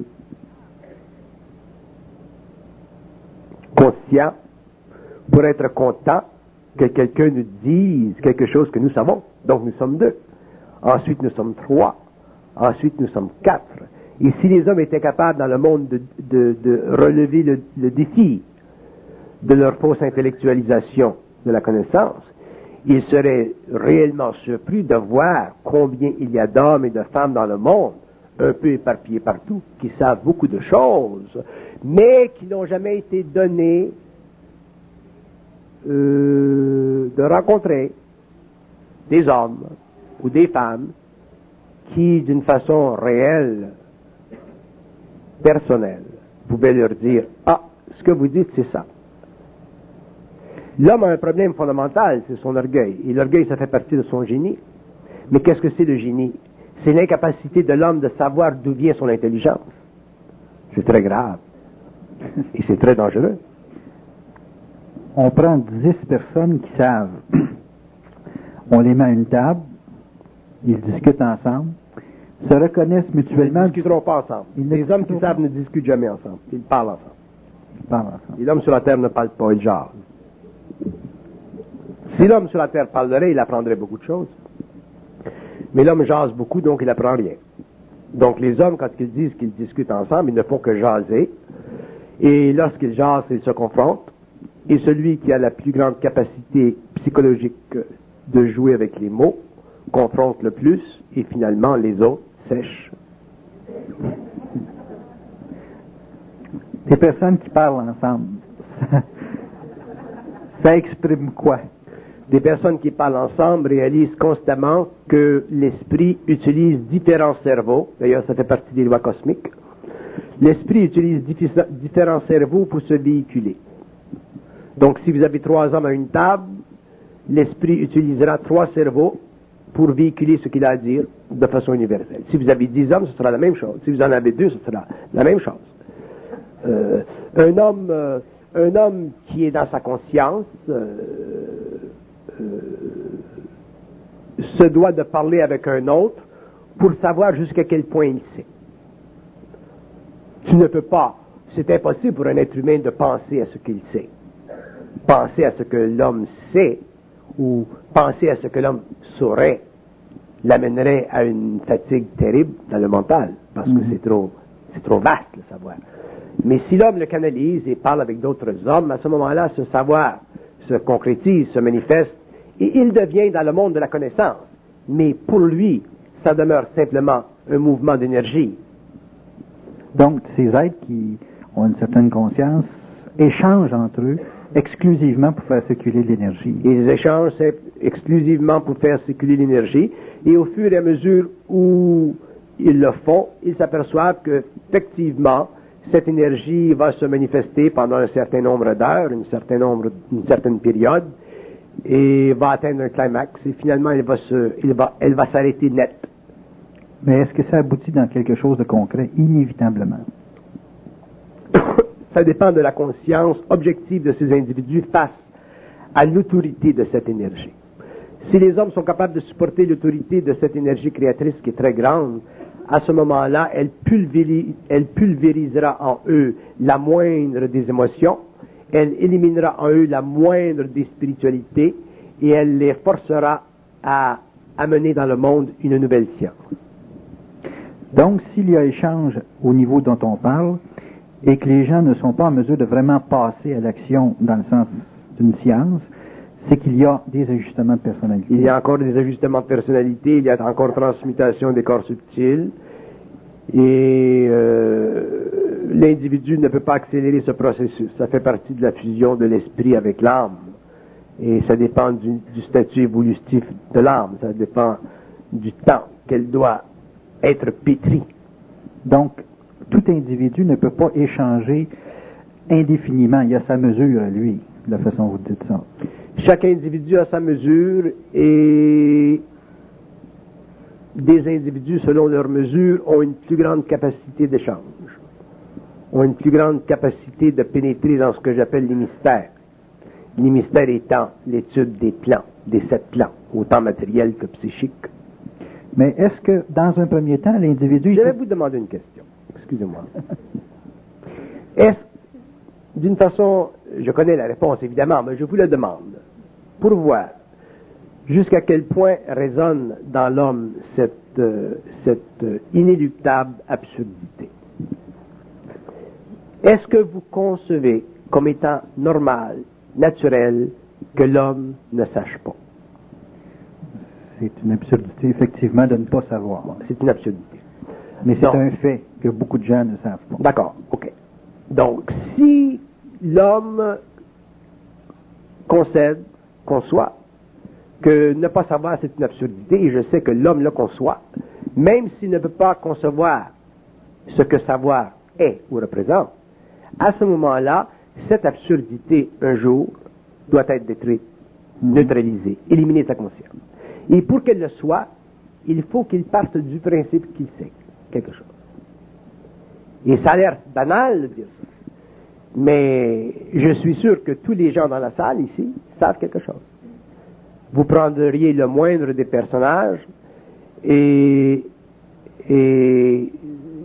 conscients pour être contents que quelqu'un nous dise quelque chose que nous savons. Donc nous sommes deux. Ensuite nous sommes trois. Ensuite nous sommes quatre. Et si les hommes étaient capables dans le monde de, de, de relever le, le défi de leur fausse intellectualisation de la connaissance, ils seraient réellement surpris de voir combien il y a d'hommes et de femmes dans le monde, un peu éparpillés partout, qui savent beaucoup de choses, mais qui n'ont jamais été donnés euh, de rencontrer des hommes ou des femmes qui, d'une façon réelle, personnelle, pouvaient leur dire « Ah, ce que vous dites, c'est ça. » L'homme a un problème fondamental, c'est son orgueil. Et l'orgueil, ça fait partie de son génie. Mais qu'est-ce que c'est le génie? C'est l'incapacité de l'homme de savoir d'où vient son intelligence. C'est très grave. Et c'est très dangereux. On prend dix personnes qui savent. On les met à une table. Ils discutent ensemble. Se reconnaissent mutuellement. Ils ne discuteront pas ensemble. Les hommes qui savent ne discutent jamais ensemble. Ils parlent ensemble. Ils parlent ensemble. Et l'homme sur la terre ne parle pas, il jase. Si l'homme sur la terre parlerait, il apprendrait beaucoup de choses. Mais l'homme jase beaucoup, donc il n'apprend rien. Donc les hommes, quand ils disent qu'ils discutent ensemble, ils ne font que jaser. Et lorsqu'ils jasent, ils se confrontent. Et celui qui a la plus grande capacité psychologique de jouer avec les mots confronte le plus, et finalement les autres sèchent. Des personnes qui parlent ensemble, ça exprime quoi? Des personnes qui parlent ensemble réalisent constamment que l'esprit utilise différents cerveaux. D'ailleurs, ça fait partie des lois cosmiques. L'esprit utilise diffi- différents cerveaux pour se véhiculer. Donc, si vous avez trois hommes à une table, l'esprit utilisera trois cerveaux pour véhiculer ce qu'il a à dire de façon universelle. Si vous avez dix hommes, ce sera la même chose. Si vous en avez deux, ce sera la même chose. Euh, un homme, euh, un homme qui est dans sa conscience euh, euh, se doit de parler avec un autre pour savoir jusqu'à quel point il sait. Tu ne peux pas, c'est impossible pour un être humain de penser à ce qu'il sait. Penser à ce que l'homme sait ou penser à ce que l'homme saurait l'amènerait à une fatigue terrible dans le mental, parce que mm-hmm. c'est trop, c'est trop vaste le savoir. Mais si l'homme le canalise et parle avec d'autres hommes, à ce moment-là, ce savoir se concrétise, se manifeste, et il devient dans le monde de la connaissance. Mais pour lui, ça demeure simplement un mouvement d'énergie. Donc, ces êtres qui ont une certaine conscience échangent entre eux exclusivement pour faire circuler l'énergie. Ils échangent exclusivement pour faire circuler l'énergie, et au fur et à mesure où ils le font, ils s'aperçoivent que, effectivement, cette énergie va se manifester pendant un certain nombre d'heures, un certain nombre, une certaine période, et va atteindre un climax, et finalement, elle va se, elle va, elle va s'arrêter net. Mais est-ce que ça aboutit dans quelque chose de concret, inévitablement? Ça dépend de la conscience objective de ces individus face à l'autorité de cette énergie. Si les hommes sont capables de supporter l'autorité de cette énergie créatrice qui est très grande, à ce moment-là, elle, pulvéri- elle pulvérisera en eux la moindre des émotions, elle éliminera en eux la moindre des spiritualités, et elle les forcera à amener dans le monde une nouvelle science. Donc, s'il y a échange au niveau dont on parle, et que les gens ne sont pas en mesure de vraiment passer à l'action dans le sens d'une science, c'est qu'il y a des ajustements de personnalité. Il y a encore des ajustements de personnalité, il y a encore transmutation des corps subtils, et euh, l'individu ne peut pas accélérer ce processus. Ça fait partie de la fusion de l'esprit avec l'âme, et ça dépend du, du statut évolutif de l'âme, ça dépend du temps qu'elle doit être pétrie. Donc, tout individu ne peut pas échanger indéfiniment. Il y a sa mesure à lui, de la façon dont vous dites ça. Chaque individu a sa mesure, et des individus, selon leur mesure, ont une plus grande capacité d'échange, ont une plus grande capacité de pénétrer dans ce que j'appelle les mystères. Les mystères étant l'étude des plans, des sept plans, autant matériels que psychiques. Mais est-ce que, dans un premier temps, l'individu... Je vais vous demander une question. Excusez-moi. Est-ce, d'une façon, je connais la réponse évidemment, mais je vous la demande, pour voir jusqu'à quel point résonne dans l'homme cette, euh, cette euh, inéluctable absurdité. Est-ce que vous concevez comme étant normal, naturel, que l'homme ne sache pas? C'est une absurdité, effectivement, de ne pas savoir. C'est une absurdité. Mais c'est Donc, un fait que beaucoup de gens ne savent pas. D'accord, ok. Donc, si l'homme concède, conçoit, que ne pas savoir c'est une absurdité, et je sais que l'homme le conçoit, même s'il ne peut pas concevoir ce que savoir est ou représente, à ce moment-là, cette absurdité, un jour, doit être détruite, mmh. neutralisée, éliminée de sa conscience. Et pour qu'elle le soit, il faut qu'il parte du principe qu'il sait quelque chose. Et ça a l'air banal de dire ça, mais je suis sûr que tous les gens dans la salle ici savent quelque chose. Vous prendriez le moindre des personnages et, et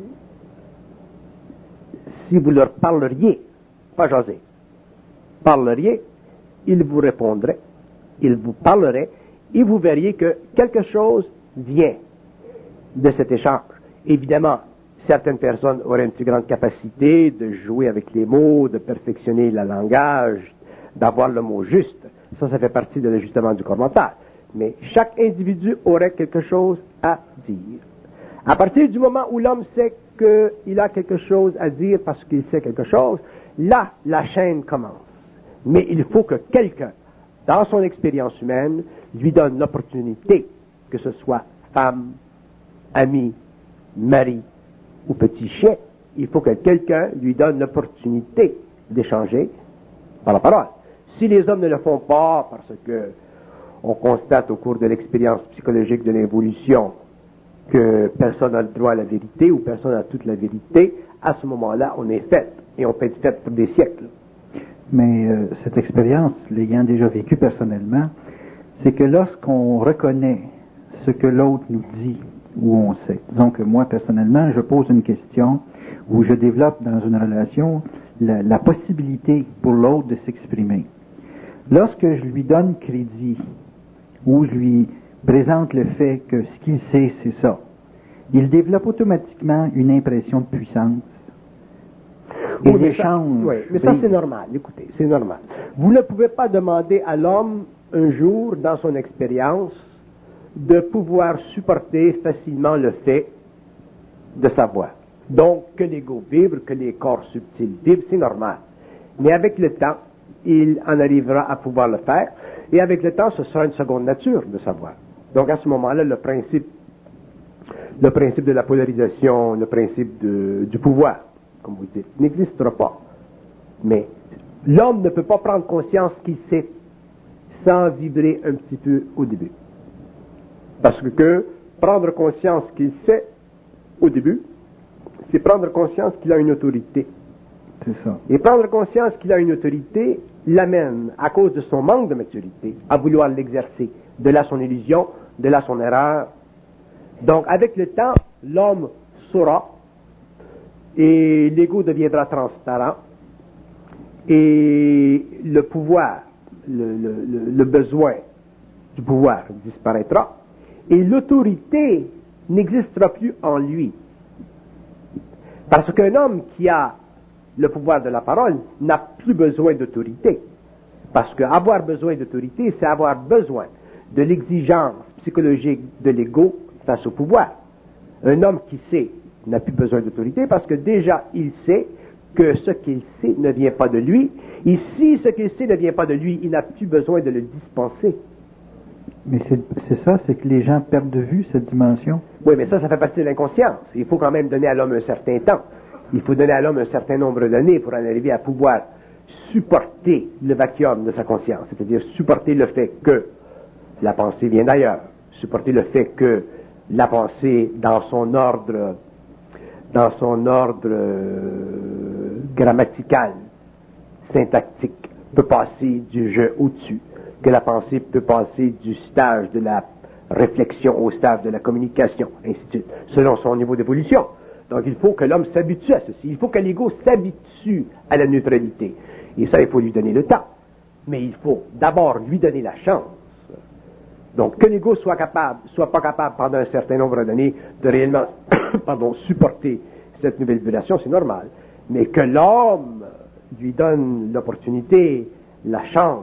si vous leur parleriez, pas jaser, parleriez, ils vous répondraient, ils vous parleraient, et vous verriez que quelque chose vient de cet échange. Évidemment, certaines personnes auraient une plus grande capacité de jouer avec les mots, de perfectionner le langage, d'avoir le mot juste. Ça, ça fait partie de l'ajustement du corps mental. Mais chaque individu aurait quelque chose à dire. À partir du moment où l'homme sait qu'il a quelque chose à dire parce qu'il sait quelque chose, là, la chaîne commence. Mais il faut que quelqu'un, dans son expérience humaine, lui donne l'opportunité, que ce soit femme, ami, mari ou petit chien, il faut que quelqu'un lui donne l'opportunité d'échanger par la parole. Si les hommes ne le font pas, parce que on constate au cours de l'expérience psychologique de l'évolution que personne n'a le droit à la vérité ou personne n'a toute la vérité, à ce moment-là, on est fait, et on peut être fait pour des siècles. Mais euh, cette expérience, l'ayant déjà vécue personnellement, c'est que lorsqu'on reconnaît ce que l'autre nous dit ou on sait, disons que moi, personnellement, je pose une question ou je développe dans une relation la, la possibilité pour l'autre de s'exprimer. Lorsque je lui donne crédit ou je lui présente le fait que ce qu'il sait, c'est ça, il développe automatiquement une impression de puissance. Et oui, l'échange. Oui, mais ça, c'est normal. Écoutez, c'est normal. Vous ne pouvez pas demander à l'homme, un jour, dans son expérience, de pouvoir supporter facilement le fait de savoir. Donc, que l'ego vibre, que les corps subtils vibrent, c'est normal. Mais avec le temps, il en arrivera à pouvoir le faire, et avec le temps, ce sera une seconde nature de savoir. Donc, à ce moment-là, le principe, le principe de la polarisation, le principe de, du pouvoir, comme vous dites, n'existera pas. Mais l'homme ne peut pas prendre conscience qu'il sait sans vibrer un petit peu au début. Parce que prendre conscience qu'il sait au début, c'est prendre conscience qu'il a une autorité. C'est ça. Et prendre conscience qu'il a une autorité l'amène, à cause de son manque de maturité, à vouloir l'exercer. De là son illusion, de là son erreur. Donc, avec le temps, l'homme saura et l'ego deviendra transparent et le pouvoir, le, le, le, le besoin du pouvoir disparaîtra et l'autorité n'existera plus en lui. Parce qu'un homme qui a le pouvoir de la parole n'a plus besoin d'autorité. Parce qu'avoir besoin d'autorité, c'est avoir besoin de l'exigence psychologique de l'ego face au pouvoir. Un homme qui sait n'a plus besoin d'autorité parce que déjà il sait que ce qu'il sait ne vient pas de lui. Et si ce qu'il sait ne vient pas de lui, il n'a plus besoin de le dispenser. Mais c'est, c'est ça, c'est que les gens perdent de vue cette dimension. Oui, mais ça, ça fait partie de l'inconscience. Il faut quand même donner à l'homme un certain temps. Il faut donner à l'homme un certain nombre d'années pour en arriver à pouvoir supporter le vacuum de sa conscience. C'est-à-dire supporter le fait que la pensée vient d'ailleurs. Supporter le fait que la pensée, dans son ordre, dans son ordre euh, grammatical, syntactique, peut passer du jeu au-dessus. Que la pensée peut passer du stage de la réflexion au stage de la communication, ainsi de suite, selon son niveau d'évolution. Donc il faut que l'homme s'habitue à ceci. Il faut que l'ego s'habitue à la neutralité. Et ça, il faut lui donner le temps. Mais il faut d'abord lui donner la chance. Donc que l'ego soit capable, soit pas capable pendant un certain nombre d'années de réellement pardon, supporter cette nouvelle vibration, c'est normal. Mais que l'homme lui donne l'opportunité, la chance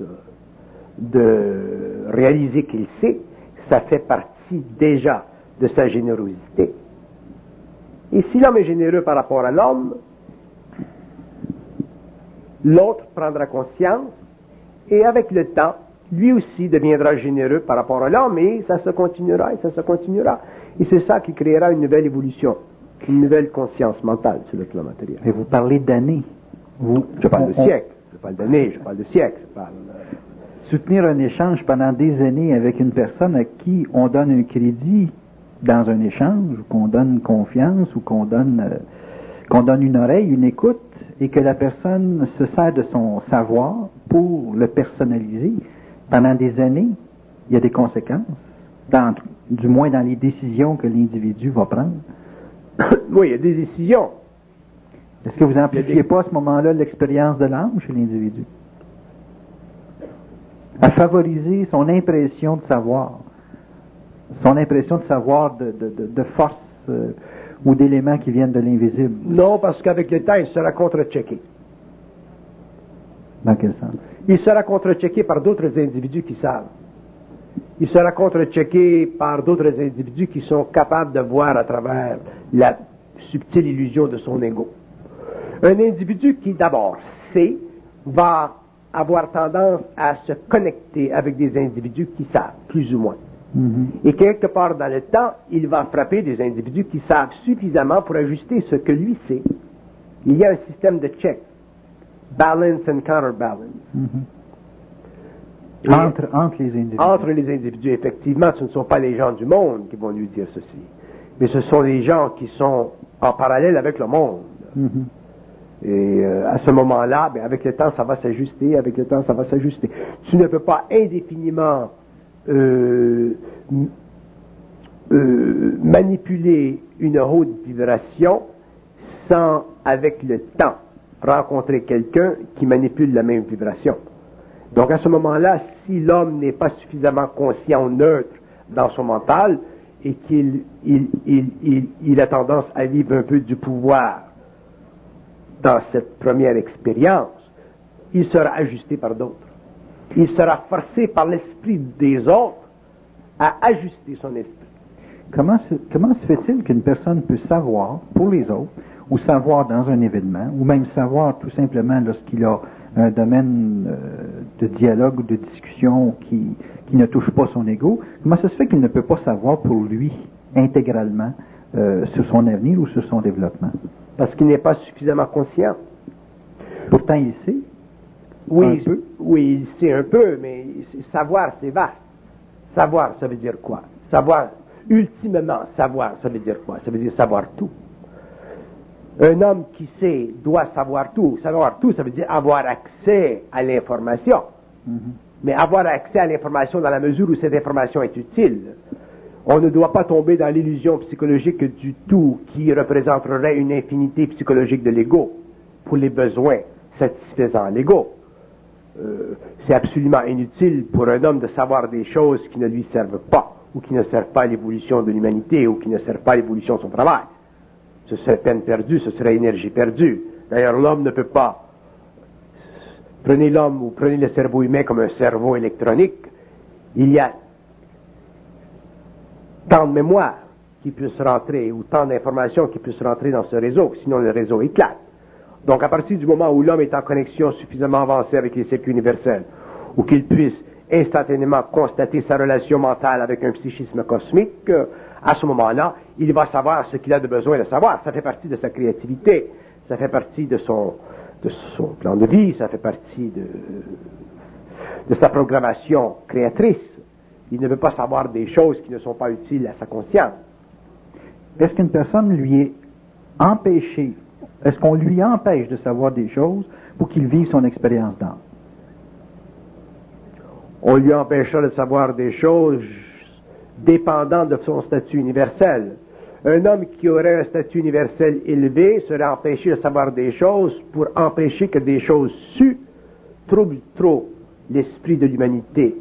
de réaliser qu'il sait, ça fait partie déjà de sa générosité. Et si l'homme est généreux par rapport à l'homme, l'autre prendra conscience et avec le temps, lui aussi deviendra généreux par rapport à l'homme et ça se continuera et ça se continuera. Et c'est ça qui créera une nouvelle évolution, une nouvelle conscience mentale sur le plan matériel. Mais vous parlez d'années. Vous, je parle de on, siècles, je parle d'années, je parle de siècles. Je parle, euh... Soutenir un échange pendant des années avec une personne à qui on donne un crédit dans un échange, ou qu'on donne confiance, ou qu'on donne, euh, qu'on donne une oreille, une écoute, et que la personne se sert de son savoir pour le personnaliser, pendant des années, il y a des conséquences, dans, du moins dans les décisions que l'individu va prendre. Oui, il y a des décisions. Est-ce que vous n'amplifiez des... pas à ce moment-là l'expérience de l'âme chez l'individu? À favoriser son impression de savoir, son impression de savoir de, de, de, de force euh, ou d'éléments qui viennent de l'invisible. Non, parce qu'avec le temps, il sera contre-checké. Dans quel sens? Il sera contre-checké par d'autres individus qui savent. Il sera contre-checké par d'autres individus qui sont capables de voir à travers la subtile illusion de son ego. Un individu qui d'abord sait va avoir tendance à se connecter avec des individus qui savent, plus ou moins. Mm-hmm. Et quelque part dans le temps, il va frapper des individus qui savent suffisamment pour ajuster ce que lui sait. Il y a un système de check, balance and counterbalance. Mm-hmm. Entre, entre les individus. Entre les individus, effectivement, ce ne sont pas les gens du monde qui vont lui dire ceci, mais ce sont les gens qui sont en parallèle avec le monde. Mm-hmm. Et euh, à ce moment-là, ben, avec le temps, ça va s'ajuster, avec le temps, ça va s'ajuster. Tu ne peux pas indéfiniment euh, euh, manipuler une haute vibration sans, avec le temps, rencontrer quelqu'un qui manipule la même vibration. Donc à ce moment-là, si l'homme n'est pas suffisamment conscient ou neutre dans son mental et qu'il il, il, il, il a tendance à vivre un peu du pouvoir dans cette première expérience, il sera ajusté par d'autres. Il sera forcé par l'esprit des autres à ajuster son esprit. Comment se, comment se fait-il qu'une personne peut savoir pour les autres, ou savoir dans un événement, ou même savoir tout simplement lorsqu'il a un domaine euh, de dialogue ou de discussion qui, qui ne touche pas son ego, comment ça se fait qu'il ne peut pas savoir pour lui intégralement euh, sur son avenir ou sur son développement? Parce qu'il n'est pas suffisamment conscient. Pourtant, il sait. Oui, un peu. oui, il sait un peu, mais savoir, c'est vaste. Savoir, ça veut dire quoi? Savoir, ultimement, savoir, ça veut dire quoi? Ça veut dire savoir tout. Un homme qui sait doit savoir tout. Savoir tout, ça veut dire avoir accès à l'information. Mm-hmm. Mais avoir accès à l'information dans la mesure où cette information est utile. On ne doit pas tomber dans l'illusion psychologique du tout qui représenterait une infinité psychologique de l'ego pour les besoins satisfaisant l'ego. Euh, c'est absolument inutile pour un homme de savoir des choses qui ne lui servent pas, ou qui ne servent pas à l'évolution de l'humanité, ou qui ne servent pas à l'évolution de son travail. Ce serait peine perdue, ce serait énergie perdue. D'ailleurs, l'homme ne peut pas... Prenez l'homme ou prenez le cerveau humain comme un cerveau électronique. Il y a tant de mémoire qui puisse rentrer, ou tant d'informations qui puissent rentrer dans ce réseau, sinon le réseau éclate. Donc, à partir du moment où l'homme est en connexion suffisamment avancée avec les circuits universels, ou qu'il puisse instantanément constater sa relation mentale avec un psychisme cosmique, à ce moment-là, il va savoir ce qu'il a de besoin de savoir. Ça fait partie de sa créativité, ça fait partie de son, de son plan de vie, ça fait partie de, de sa programmation créatrice. Il ne veut pas savoir des choses qui ne sont pas utiles à sa conscience. Est-ce qu'une personne lui est empêchée, est-ce qu'on lui empêche de savoir des choses pour qu'il vive son expérience d'âme? On lui empêchera de savoir des choses dépendant de son statut universel. Un homme qui aurait un statut universel élevé serait empêché de savoir des choses pour empêcher que des choses sues troublent trop l'esprit de l'humanité.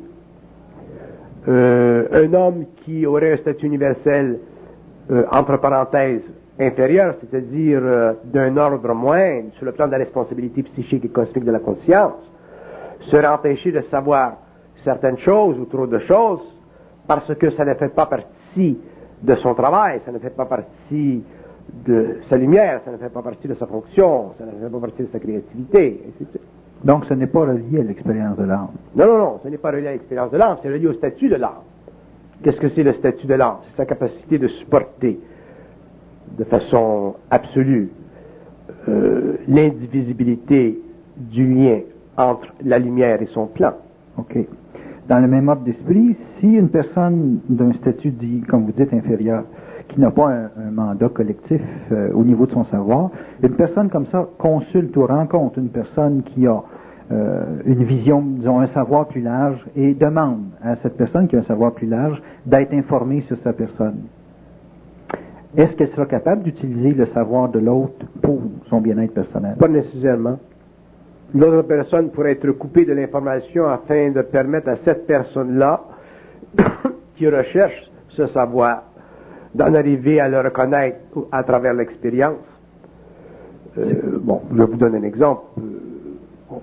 Euh, un homme qui aurait un statut universel, euh, entre parenthèses, inférieur, c'est-à-dire euh, d'un ordre moindre, sur le plan de la responsabilité psychique et cosmique de la conscience, serait empêché de savoir certaines choses ou trop de choses parce que ça ne fait pas partie de son travail, ça ne fait pas partie de sa lumière, ça ne fait pas partie de sa fonction, ça ne fait pas partie de sa créativité, et cetera. Donc, ce n'est pas relié à l'expérience de l'âme. Non, non, non, ce n'est pas relié à l'expérience de l'âme, c'est relié au statut de l'âme. Qu'est-ce que c'est le statut de l'âme? C'est sa capacité de supporter de façon absolue euh, l'indivisibilité du lien entre la lumière et son plan. OK. Dans le même ordre d'esprit, si une personne d'un statut dit, comme vous dites, inférieur, qui n'a pas un, un mandat collectif euh, au niveau de son savoir, une personne comme ça consulte ou rencontre une personne qui a euh, une vision, disons, un savoir plus large, et demande à cette personne qui a un savoir plus large d'être informée sur sa personne. Est-ce qu'elle sera capable d'utiliser le savoir de l'autre pour son bien-être personnel? Pas nécessairement. L'autre personne pourrait être coupée de l'information afin de permettre à cette personne-là, qui recherche ce savoir, d'en arriver à le reconnaître à travers l'expérience. Euh, bon, je vous donne un exemple. Euh,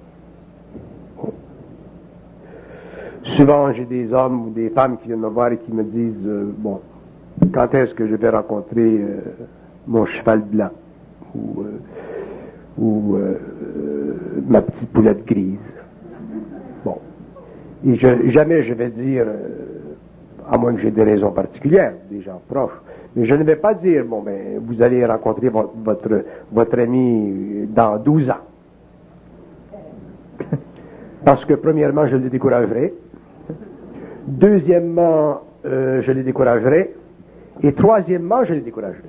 souvent, j'ai des hommes ou des femmes qui viennent me voir et qui me disent, euh, bon, quand est-ce que je vais rencontrer euh, mon cheval blanc ou, euh, ou euh, euh, ma petite poulette grise. Bon. Et je, jamais je vais dire, euh, à moins que j'ai des raisons particulières, des gens proches, mais je ne vais pas dire, bon, ben, vous allez rencontrer votre, votre, votre ami dans douze ans. Parce que, premièrement, je le découragerai. Deuxièmement, euh, je les découragerai. Et troisièmement, je les découragerai.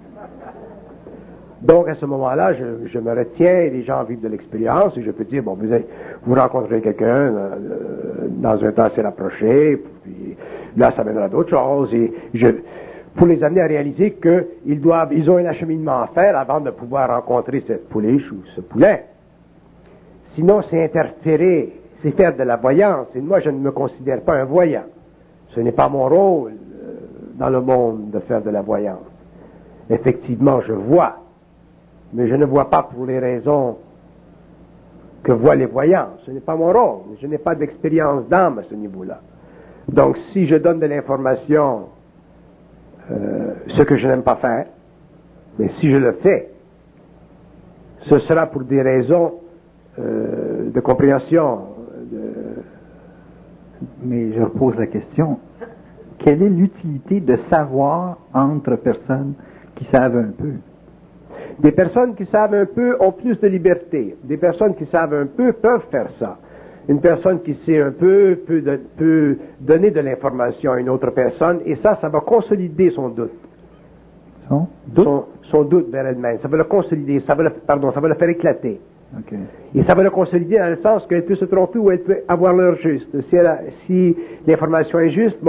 Donc, à ce moment-là, je, je me retiens, les gens vivent de l'expérience, et je peux dire, bon, vous, avez, vous rencontrez quelqu'un euh, dans un temps assez rapproché, puis là, ça mènera à d'autres choses, et je, pour les amener à réaliser qu'ils doivent, ils ont un acheminement à faire avant de pouvoir rencontrer cette pouliche ou ce poulet. Sinon, c'est interférer, c'est faire de la voyance, et moi, je ne me considère pas un voyant. Ce n'est pas mon rôle euh, dans le monde de faire de la voyance. Effectivement, je vois, mais je ne vois pas pour les raisons que voient les voyants. Ce n'est pas mon rôle. Je n'ai pas d'expérience d'âme à ce niveau-là. Donc, si je donne de l'information, euh, ce que je n'aime pas faire, mais si je le fais, ce sera pour des raisons euh, de compréhension. De... Mais je repose la question. Quelle est l'utilité de savoir entre personnes qui savent un peu? Des personnes qui savent un peu ont plus de liberté. Des personnes qui savent un peu peuvent faire ça. Une personne qui sait un peu peut, de, peut donner de l'information à une autre personne, et ça, ça va consolider son doute. Son doute? Son, son doute vers elle-même. Ça va le consolider, ça va le, pardon, ça va le faire éclater. Okay. Et ça va le consolider dans le sens qu'elle peut se tromper ou elle peut avoir l'heure juste. Si, elle a, si l'information est juste, bon ben,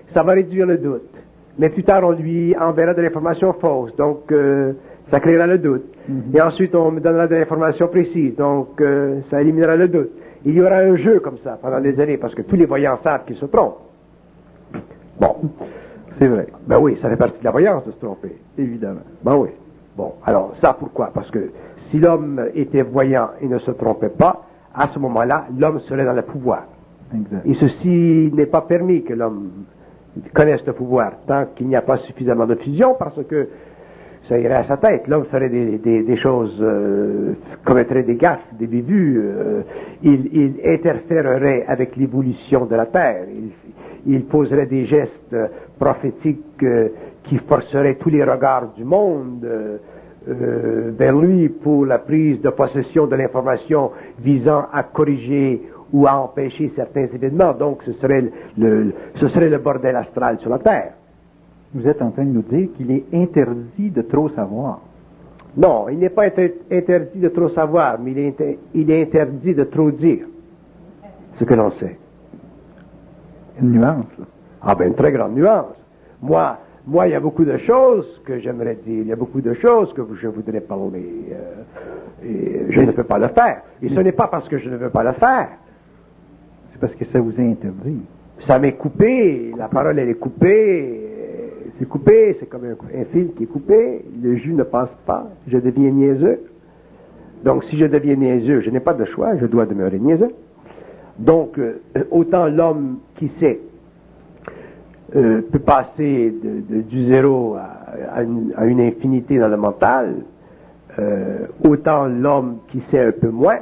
ça va réduire le doute. Mais plus tard, on lui enverra de l'information fausse, donc euh, ça créera le doute. Mm-hmm. Et ensuite, on me donnera de l'information précise, donc euh, ça éliminera le doute. Il y aura un jeu comme ça pendant des années, parce que tous les voyants savent qu'ils se trompent. Bon, c'est vrai. Ben oui, ça fait partie de la voyance de se tromper. Évidemment. Ben oui. Bon, alors ça pourquoi? Parce que si l'homme était voyant et ne se trompait pas, à ce moment-là, l'homme serait dans le pouvoir. Exact. Et ceci n'est pas permis que l'homme connaisse le pouvoir tant qu'il n'y a pas suffisamment de fusion, parce que ça irait à sa tête. L'homme ferait des, des, des choses, euh, commettrait des gaffes, des bévues, euh, il, il interférerait avec l'évolution de la Terre, il, il poserait des gestes prophétiques euh, qui forceraient tous les regards du monde euh, euh, vers lui pour la prise de possession de l'information visant à corriger ou à empêcher certains événements. Donc ce serait le, ce serait le bordel astral sur la Terre. Vous êtes en train de nous dire qu'il est interdit de trop savoir. Non, il n'est pas inter- interdit de trop savoir, mais il est, inter- il est interdit de trop dire ce que l'on sait. Une nuance, là. Ah ben, une très grande nuance. Moi, moi, il y a beaucoup de choses que j'aimerais dire, il y a beaucoup de choses que je voudrais parler, euh, et je ne peux pas le faire. Et ce n'est pas parce que je ne veux pas le faire. C'est parce que ça vous est interdit. Ça m'est coupé, la parole elle est coupée, c'est coupé, c'est comme un, un fil qui est coupé, le jus ne passe pas, je deviens niaiseux. Donc si je deviens niaiseux, je n'ai pas de choix, je dois demeurer niaiseux. Donc euh, autant l'homme qui sait euh, peut passer de, de, du zéro à, à, une, à une infinité dans le mental, euh, autant l'homme qui sait un peu moins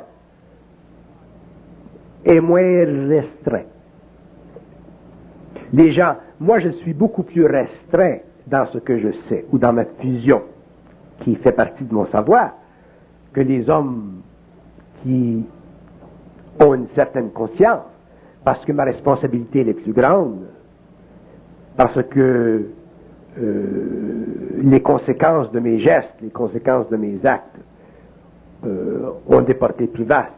est moins restreint. Déjà, moi je suis beaucoup plus restreint dans ce que je sais, ou dans ma fusion, qui fait partie de mon savoir, que les hommes qui ont une certaine conscience, parce que ma responsabilité elle est plus grande, parce que euh, les conséquences de mes gestes, les conséquences de mes actes euh, ont des portées plus vastes.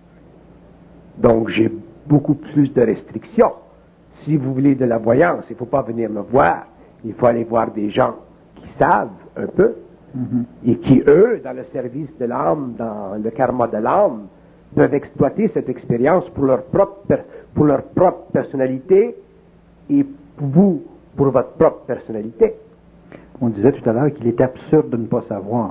Donc j'ai beaucoup plus de restrictions. Si vous voulez de la voyance, il ne faut pas venir me voir. Il faut aller voir des gens qui savent un peu mm-hmm. et qui, eux, dans le service de l'âme, dans le karma de l'âme, peuvent exploiter cette expérience pour leur propre, pour leur propre personnalité et vous, pour votre propre personnalité. On disait tout à l'heure qu'il est absurde de ne pas savoir.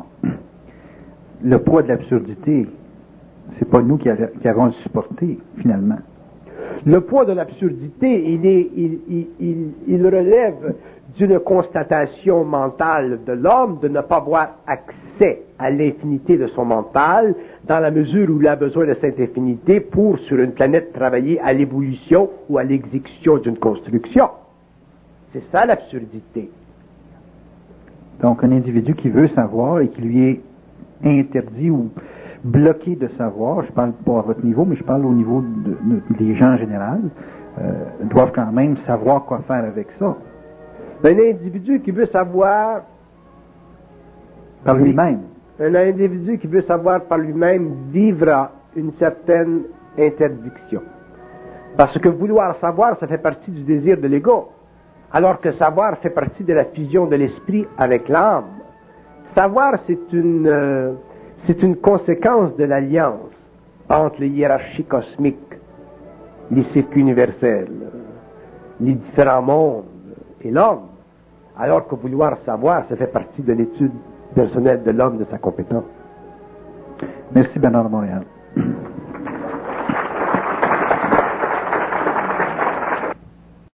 Le poids de l'absurdité, c'est pas nous qui, av- qui avons à le supporter, finalement. Le poids de l'absurdité, il, est, il, il, il, il relève d'une constatation mentale de l'homme de ne pas avoir accès à l'infinité de son mental dans la mesure où il a besoin de cette infinité pour, sur une planète, travailler à l'évolution ou à l'exécution d'une construction. C'est ça l'absurdité. Donc un individu qui veut savoir et qui lui est interdit ou bloqué de savoir, je parle pas à votre niveau, mais je parle au niveau de, de, des gens en général, euh, doivent quand même savoir quoi faire avec ça. Un individu qui veut savoir par lui-même. Un individu qui veut savoir par lui-même vivra une certaine interdiction. Parce que vouloir savoir, ça fait partie du désir de l'ego, alors que savoir fait partie de la fusion de l'esprit avec l'âme. Savoir, c'est une... Euh, C'est une conséquence de l'alliance entre les hiérarchies cosmiques, les circuits universels, les différents mondes et l'homme, alors que vouloir savoir, ça fait partie de l'étude personnelle de l'homme, de sa compétence. Merci Bernard de Montréal.